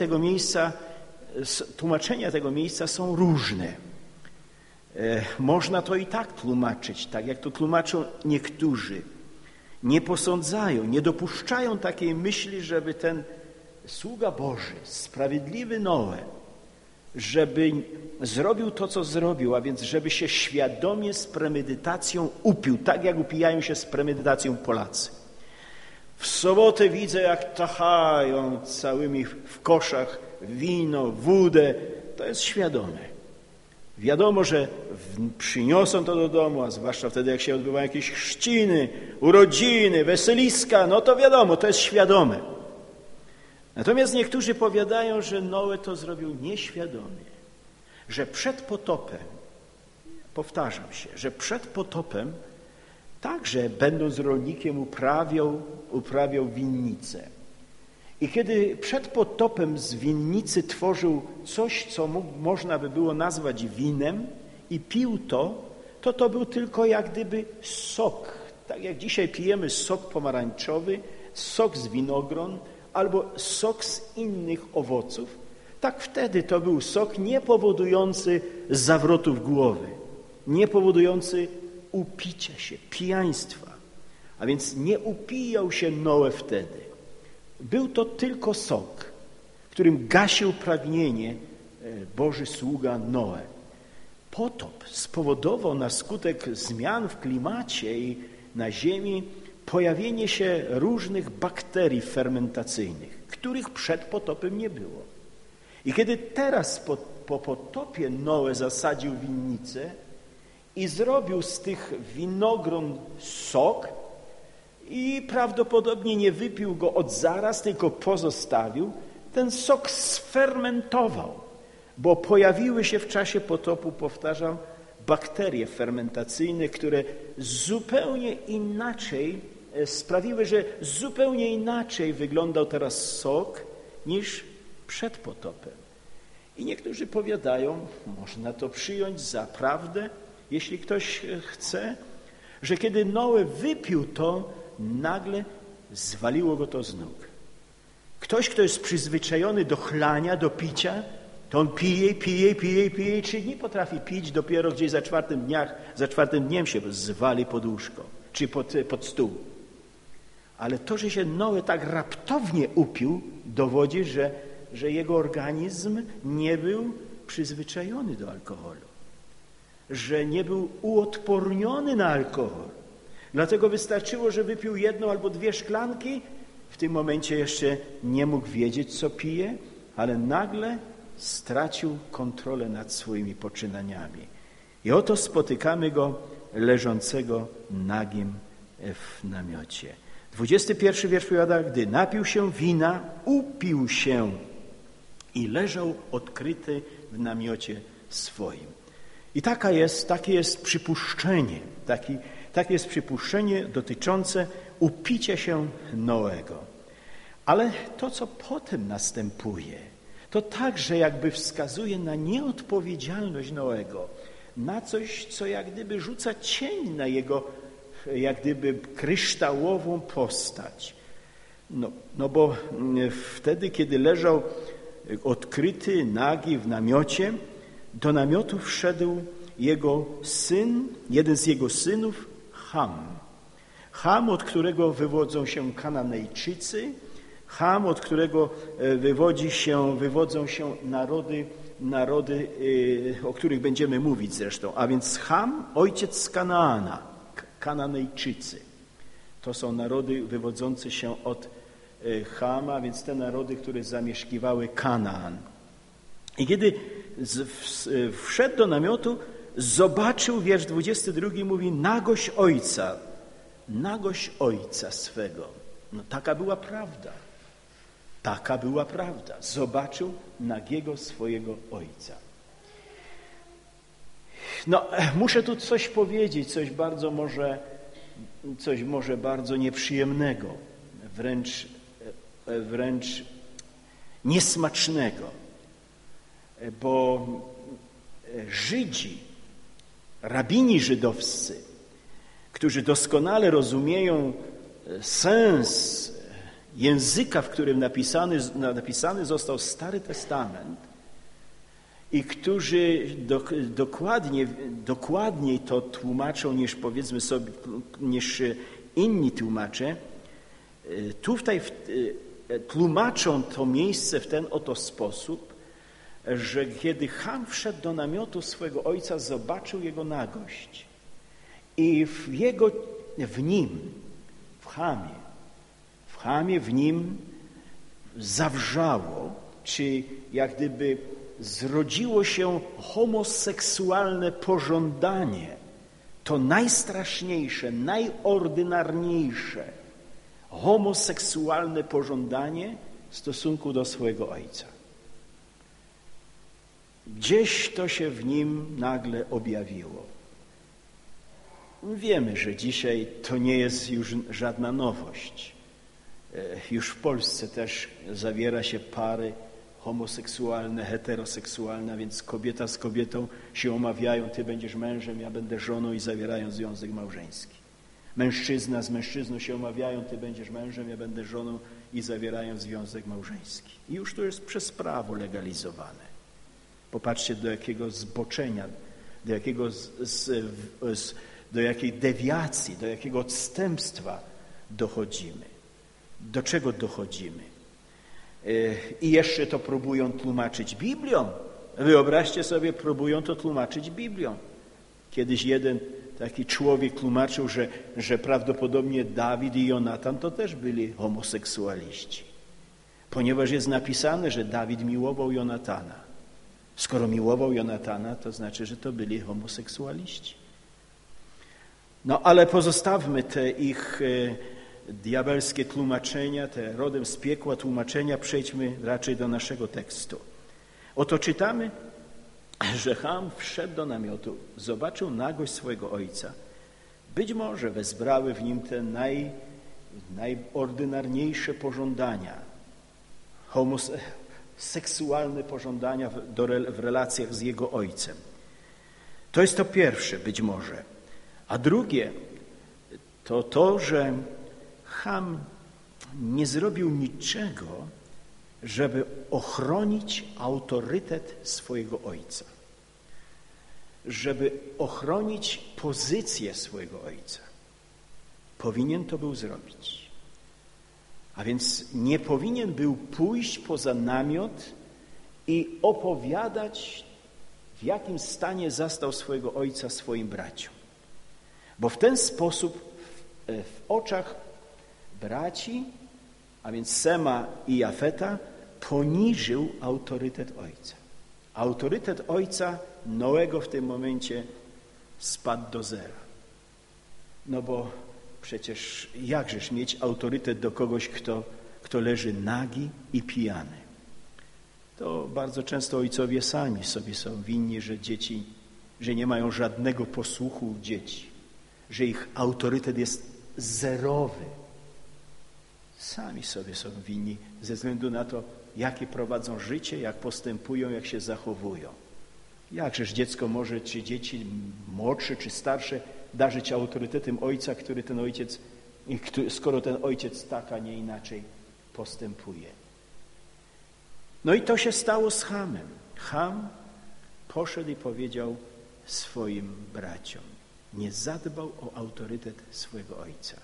tego miejsca są różne. Można to i tak tłumaczyć, tak jak to tłumaczą niektórzy. Nie posądzają, nie dopuszczają takiej myśli, żeby ten sługa Boży, sprawiedliwy Noe, żeby zrobił to, co zrobił, a więc żeby się świadomie z premedytacją upił, tak jak upijają się z premedytacją Polacy. W sobotę widzę, jak tachają całymi w koszach wino, wódę. To jest świadome. Wiadomo, że przyniosą to do domu, a zwłaszcza wtedy, jak się odbywają jakieś chrzciny, urodziny, weseliska, no to wiadomo, to jest świadome. Natomiast niektórzy powiadają, że Noe to zrobił nieświadomie, że przed potopem, powtarzam się, że przed potopem także będąc rolnikiem uprawiał winnicę. I kiedy przed potopem z winnicy tworzył coś, co można by było nazwać winem i pił to był tylko jak gdyby sok. Tak jak dzisiaj pijemy sok pomarańczowy, sok z winogron albo sok z innych owoców, Tak wtedy to był sok nie powodujący zawrotów głowy, nie powodujący upicia się, pijaństwa. A więc nie upijał się Noe wtedy. Był to tylko sok, którym gasił pragnienie Boży sługa Noe. Potop spowodował na skutek zmian w klimacie i na ziemi pojawienie się różnych bakterii fermentacyjnych, których przed potopem nie było. I kiedy teraz po potopie Noe zasadził winnicę i zrobił z tych winogron sok i prawdopodobnie nie wypił go od zaraz, tylko pozostawił, ten sok sfermentował, bo pojawiły się w czasie potopu, powtarzam, bakterie fermentacyjne, które zupełnie inaczej sprawiły, że zupełnie inaczej wyglądał teraz sok niż przed potopem. I niektórzy powiadają, można to przyjąć za prawdę, jeśli ktoś chce, że kiedy Noe wypił to, nagle zwaliło go to z nóg. Ktoś, kto jest przyzwyczajony do chlania, do picia, to on pije, 3 dni potrafi pić, dopiero gdzieś za czwartym dniem się zwali pod łóżko, czy pod stół. Ale to, że się Noe tak raptownie upił, dowodzi, że jego organizm nie był przyzwyczajony do alkoholu, że nie był uodporniony na alkohol. Dlatego wystarczyło, że wypił 1 albo 2 szklanki, w tym momencie jeszcze nie mógł wiedzieć, co pije, ale nagle stracił kontrolę nad swoimi poczynaniami. I oto spotykamy go leżącego nagim w namiocie. 21 wiersz powiada, gdy napił się wina, upił się i leżał odkryty w namiocie swoim. I takie jest przypuszczenie dotyczące upicia się Noego. Ale to, co potem następuje, to także jakby wskazuje na nieodpowiedzialność Noego, na coś, co jak gdyby rzuca cień na jego jak gdyby kryształową postać. No bo wtedy, kiedy leżał odkryty, nagi w namiocie, do namiotu wszedł jego syn, jeden z jego synów, Cham. Cham, od którego wywodzą się Kananejczycy, Cham, od którego wywodzą się narody, o których będziemy mówić zresztą. A więc Cham, ojciec Kanaana, Kananejczycy. To są narody wywodzące się od Chama, więc te narody, które zamieszkiwały Kanaan. I kiedy wszedł do namiotu, zobaczył, wiersz 22 mówi, nagość ojca swego. No taka była prawda. Taka była prawda. Zobaczył nagiego swojego ojca. No, muszę tu coś powiedzieć, coś może bardzo nieprzyjemnego, wręcz niesmacznego, bo Żydzi, rabini żydowscy, którzy doskonale rozumieją sens języka, w którym napisany został Stary Testament i którzy dokładniej to tłumaczą niż inni tłumacze, tutaj tłumaczą to miejsce w ten oto sposób, że kiedy Cham wszedł do namiotu swego ojca, zobaczył jego nagość i w Chamie w nim zawrzało, czy jak gdyby zrodziło się homoseksualne pożądanie, to najstraszniejsze, najordynarniejsze homoseksualne pożądanie w stosunku do swojego ojca. Gdzieś to się w nim nagle objawiło. Wiemy, że dzisiaj to nie jest już żadna nowość. Już w Polsce też zawiera się pary homoseksualne, heteroseksualne, więc kobieta z kobietą się omawiają, ty będziesz mężem, ja będę żoną i zawierają związek małżeński. Mężczyzna z mężczyzną się omawiają, ty będziesz mężem, ja będę żoną i zawierają związek małżeński. I już to jest przez prawo legalizowane. Popatrzcie, do jakiego zboczenia, do jakiej dewiacji, do jakiego odstępstwa dochodzimy. Do czego dochodzimy? I jeszcze to próbują tłumaczyć Biblią. Wyobraźcie sobie, próbują to tłumaczyć Biblią. Kiedyś jeden taki człowiek tłumaczył, że prawdopodobnie Dawid i Jonatan to też byli homoseksualiści. Ponieważ jest napisane, że Dawid miłował Jonatana. Skoro miłował Jonatana, to znaczy, że to byli homoseksualiści. No ale pozostawmy te ich diabelskie tłumaczenia, te rodem z piekła tłumaczenia, przejdźmy raczej do naszego tekstu. Oto czytamy, że Cham wszedł do namiotu, zobaczył nagość swojego ojca. Być może wezbrały w nim te najordynarniejsze pożądania, seksualne pożądania w relacjach z jego ojcem. To jest to pierwsze, być może. A drugie to to, że Cham nie zrobił niczego, żeby ochronić autorytet swojego ojca, żeby ochronić pozycję swojego ojca. Powinien to był zrobić. A więc nie powinien był pójść poza namiot i opowiadać, w jakim stanie zastał swojego ojca swoim braciom. Bo w ten sposób w oczach braci, a więc Sema i Jafeta, poniżył autorytet ojca. Autorytet ojca Noego w tym momencie spadł do zera. No bo przecież jakżeż mieć autorytet do kogoś, kto leży nagi i pijany. To bardzo często ojcowie sami sobie są winni, że nie mają żadnego posłuchu u dzieci, że ich autorytet jest zerowy. Sami sobie są winni ze względu na to, jakie prowadzą życie, jak postępują, jak się zachowują. Jakżeż dziecko może, czy dzieci młodsze, czy starsze, darzyć autorytetem ojca, skoro ten ojciec tak, a nie inaczej postępuje. No i to się stało z Chamem. Cham poszedł i powiedział swoim braciom, nie zadbał o autorytet swojego ojca.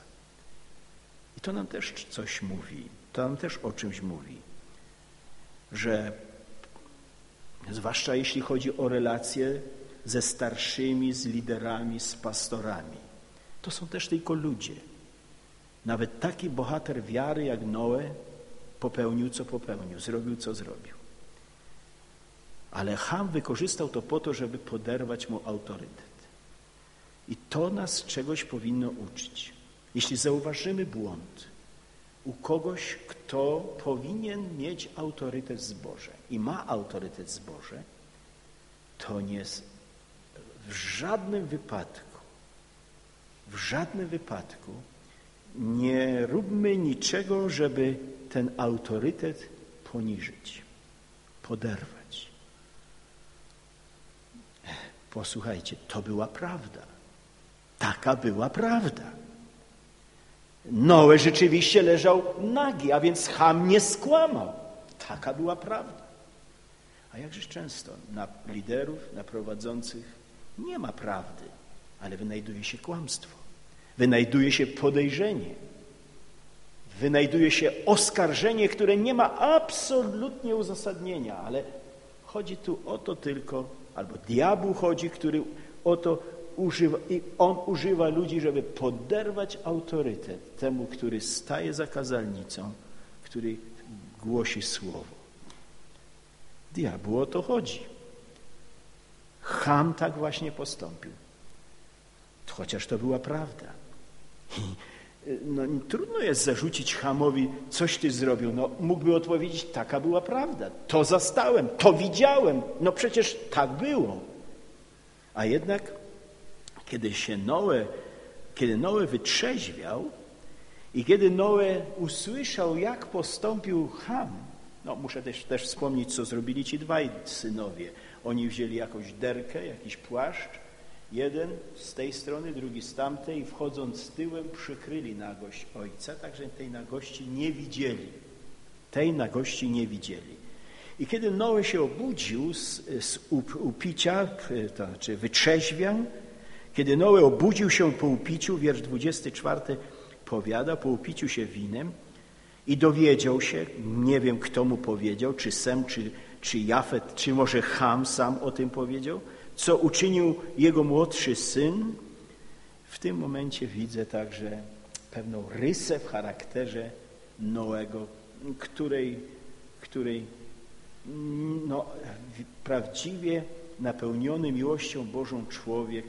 I to nam też coś mówi, to nam też o czymś mówi, że zwłaszcza jeśli chodzi o relacje ze starszymi, z liderami, z pastorami, to są też tylko ludzie. Nawet taki bohater wiary jak Noe popełnił, co popełnił, zrobił, co zrobił. Ale Cham wykorzystał to po to, żeby poderwać mu autorytet. I to nas czegoś powinno uczyć. Jeśli zauważymy błąd u kogoś, kto powinien mieć autorytet z Boża i ma autorytet z Boża, to nie w żadnym wypadku nie róbmy niczego, żeby ten autorytet poniżyć, poderwać. Posłuchajcie, to była prawda. Taka była prawda. Noe rzeczywiście leżał nagi, a więc Cham nie skłamał. Taka była prawda. A jakżeż często na liderów, na prowadzących nie ma prawdy, ale wynajduje się kłamstwo, wynajduje się podejrzenie, wynajduje się oskarżenie, które nie ma absolutnie uzasadnienia, ale chodzi tu o to tylko, albo diabł chodzi, który o to używa, i on używa ludzi, żeby poderwać autorytet temu, który staje za kazalnicą, który głosi słowo. Diabłu o to chodzi. Cham tak właśnie postąpił. Chociaż to była prawda. No, trudno jest zarzucić Chamowi, coś ty zrobił. No, mógłby odpowiedzieć, taka była prawda. To zastałem, to widziałem. No przecież tak było. A jednak, kiedy Noe wytrzeźwiał i kiedy Noe usłyszał, jak postąpił Cham, no muszę też wspomnieć, co zrobili ci dwaj synowie. Oni wzięli jakąś derkę, jakiś płaszcz Jeden z tej strony, drugi z tamtej i wchodząc tyłem przykryli nagość ojca, tak że tej nagości nie widzieli. Tej nagości nie widzieli. I kiedy Noe się obudził z upicia, to znaczy wytrzeźwiał, kiedy Noe obudził się po upiciu, wiersz 24 powiada, po upiciu się winem i dowiedział się, nie wiem kto mu powiedział, czy Sem, czy Jafet, czy może Cham sam o tym powiedział, co uczynił jego młodszy syn. W tym momencie widzę także pewną rysę w charakterze Noego, której no, prawdziwie napełniony miłością Bożą człowiek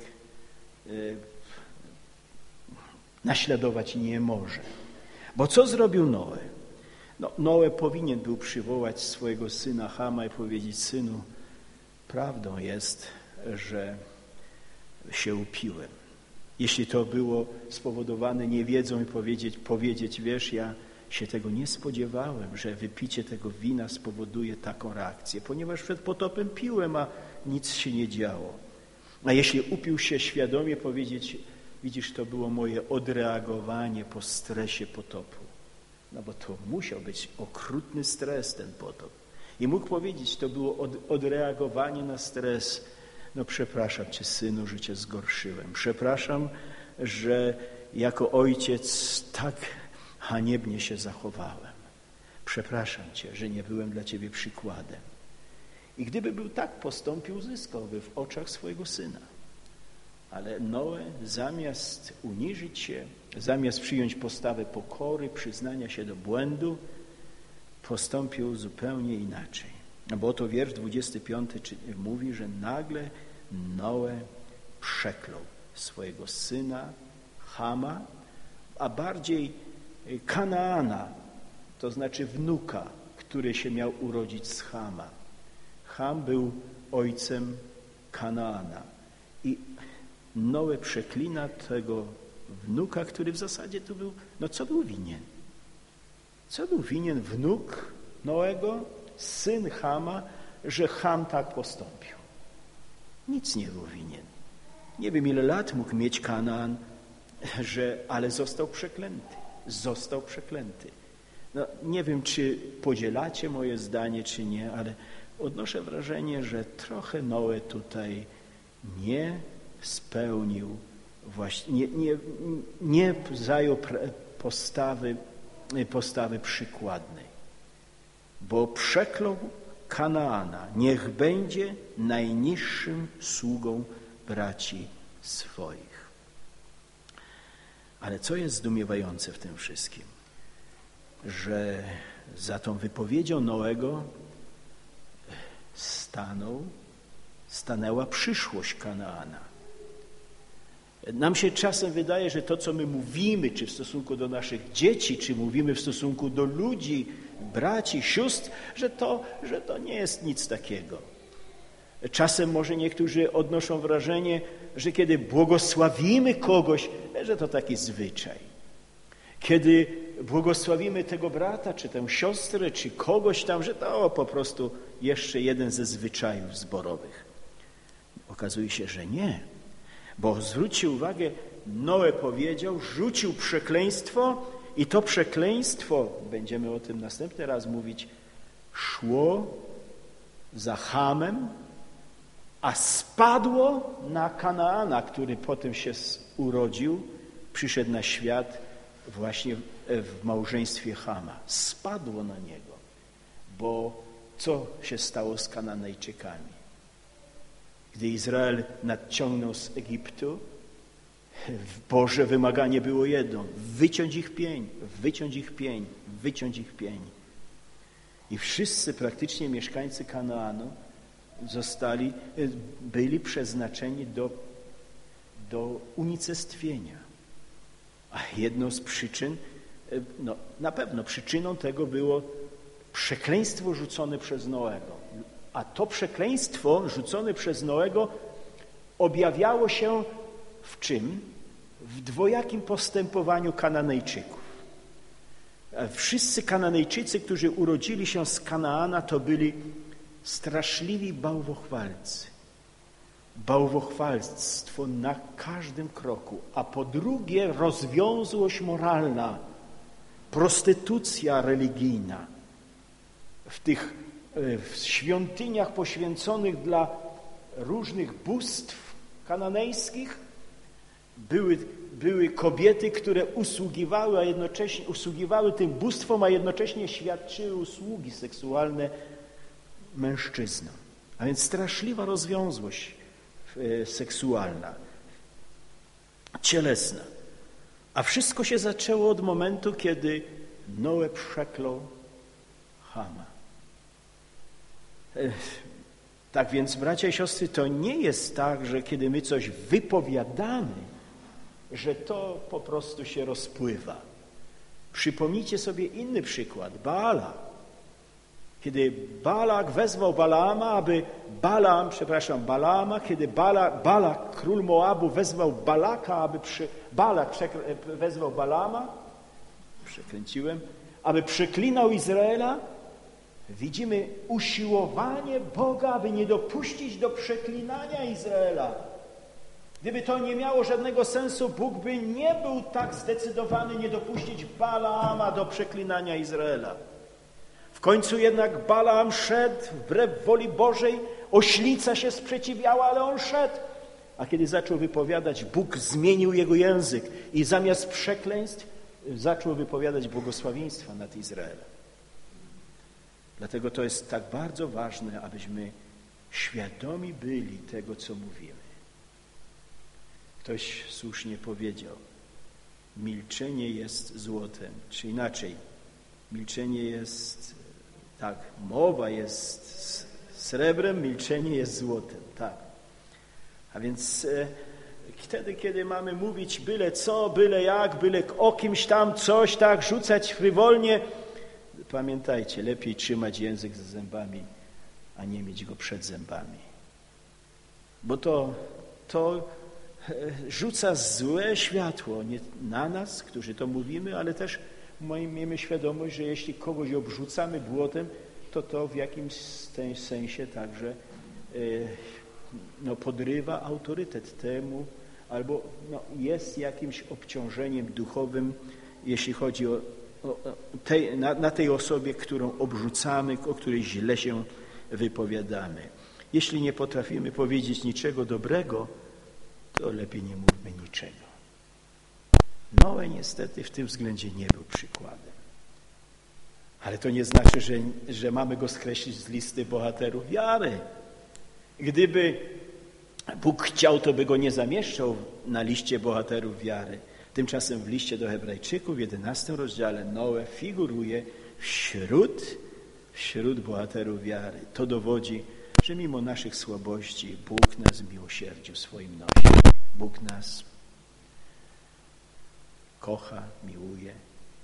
naśladować nie może. Bo co zrobił Noe? No, Noe powinien był przywołać swojego syna Chama i powiedzieć: synu, prawdą jest, że się upiłem. Jeśli to było spowodowane niewiedzą i powiedzieć, wiesz, ja się tego nie spodziewałem, że wypicie tego wina spowoduje taką reakcję, ponieważ przed potopem piłem, a nic się nie działo. A jeśli upił się świadomie, powiedzieć, widzisz, to było moje odreagowanie po stresie potopu. No bo to musiał być okrutny stres, ten potop. I mógł powiedzieć, to było odreagowanie na stres. No przepraszam cię, synu, że cię zgorszyłem. Przepraszam, że jako ojciec tak haniebnie się zachowałem. Przepraszam cię, że nie byłem dla ciebie przykładem. I gdyby był tak postąpił, zyskałby w oczach swojego syna. Ale Noe zamiast uniżyć się, zamiast przyjąć postawę pokory, przyznania się do błędu, postąpił zupełnie inaczej. Bo oto wiersz 25 mówi, że nagle Noe przeklął swojego syna Chama, a bardziej Kanaana, to znaczy wnuka, który się miał urodzić z Chama. Cham był ojcem Kanaana. I Noe przeklina tego wnuka, który w zasadzie tu był, no co był winien? Co był winien wnuk Noego, syn Chama, że Cham tak postąpił? Nic nie był winien. Nie wiem, ile lat mógł mieć Kanaan, ale został przeklęty. Został przeklęty. No, nie wiem, czy podzielacie moje zdanie, czy nie, ale odnoszę wrażenie, że trochę Noe tutaj nie spełnił, właśnie nie zajął postawy przykładnej, bo przeklął Kanaana, niech będzie najniższym sługą braci swoich. Ale co jest zdumiewające w tym wszystkim? Że za tą wypowiedzią Noego stanęła przyszłość Kanaana. Nam się czasem wydaje, że to, co my mówimy, czy w stosunku do naszych dzieci, czy mówimy w stosunku do ludzi, braci, sióstr, że to nie jest nic takiego. Czasem może niektórzy odnoszą wrażenie, że kiedy błogosławimy kogoś, że to taki zwyczaj. Kiedy błogosławimy tego brata, czy tę siostrę, czy kogoś tam, że to po prostu jeszcze jeden ze zwyczajów zborowych. Okazuje się, że nie. Bo zwróćcie uwagę, Noe powiedział, rzucił przekleństwo i to przekleństwo, będziemy o tym następny raz mówić, szło za Chamem, a spadło na Kanaana, który potem się urodził, przyszedł na świat właśnie w małżeństwie Chama. Spadło na niego, bo co się stało z Kananejczykami? Gdy Izrael nadciągnął z Egiptu, Boże wymaganie było jedno: wyciąć ich pień, wyciąć ich pień, wyciąć ich pień. I wszyscy praktycznie mieszkańcy Kanaanu byli przeznaczeni do unicestwienia. A jedną z przyczyn, no na pewno przyczyną tego było przekleństwo rzucone przez Noego. A to przekleństwo rzucone przez Noego objawiało się w czym? W dwojakim postępowaniu Kananejczyków. Wszyscy Kananejczycy, którzy urodzili się z Kanaana, to byli straszliwi bałwochwalcy. bałwochwalstwo na każdym kroku, a po drugie rozwiązłość moralna, prostytucja religijna. W tych świątyniach poświęconych dla różnych bóstw kananejskich były kobiety, które usługiwały tym bóstwom, a jednocześnie świadczyły usługi seksualne mężczyznom. A więc straszliwa rozwiązłość seksualna, cielesna. A wszystko się zaczęło od momentu, kiedy Noe przeklął Chama. Tak więc, bracia i siostry, to nie jest tak, że kiedy my coś wypowiadamy, że to po prostu się rozpływa. Przypomnijcie sobie inny przykład, Baala. Kiedy Balak wezwał Balaama, kiedy Balak, król Moabu, wezwał Balaka, wezwał Balaama, aby przeklinał Izraela, widzimy usiłowanie Boga, aby nie dopuścić do przeklinania Izraela. Gdyby to nie miało żadnego sensu, Bóg by nie był tak zdecydowany nie dopuścić Balaama do przeklinania Izraela. W końcu jednak Balaam szedł wbrew woli Bożej, oślica się sprzeciwiała, ale on szedł. A kiedy zaczął wypowiadać, Bóg zmienił jego język i zamiast przekleństw zaczął wypowiadać błogosławieństwa nad Izraelem. Dlatego to jest tak bardzo ważne, abyśmy świadomi byli tego, co mówimy. Ktoś słusznie powiedział, milczenie jest złotem, czy inaczej, milczenie jest, tak, mowa jest srebrem, milczenie jest złotem, tak. A więc wtedy, kiedy mamy mówić byle co, byle jak, byle o kimś tam coś, tak, rzucać frywolnie, pamiętajcie, lepiej trzymać język za zębami, a nie mieć go przed zębami. Bo to rzuca złe światło nie na nas, którzy to mówimy, ale też miejmy świadomość, że jeśli kogoś obrzucamy błotem, to w jakimś sensie także podrywa autorytet temu, albo jest jakimś obciążeniem duchowym, jeśli chodzi na tej osobie, którą obrzucamy, o której źle się wypowiadamy. Jeśli nie potrafimy powiedzieć niczego dobrego, to lepiej nie mówmy niczego. Noe niestety w tym względzie nie był przykładem. Ale to nie znaczy, że mamy go skreślić z listy bohaterów wiary. Gdyby Bóg chciał, to by go nie zamieszczał na liście bohaterów wiary. Tymczasem w liście do Hebrajczyków w 11 rozdziale Noe figuruje wśród bohaterów wiary. To dowodzi, że mimo naszych słabości Bóg nas w miłosierdziu swoim nosi. Bóg nas kocha, miłuje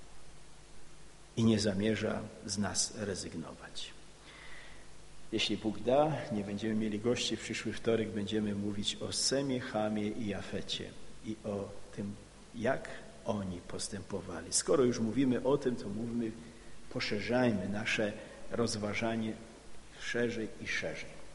i nie zamierza z nas rezygnować. Jeśli Bóg da, nie będziemy mieli gości, w przyszły wtorek będziemy mówić o Semie, Chamie i Jafecie i o tym, jak oni postępowali. Skoro już mówimy o tym, to poszerzajmy nasze rozważanie szerzej i szerzej.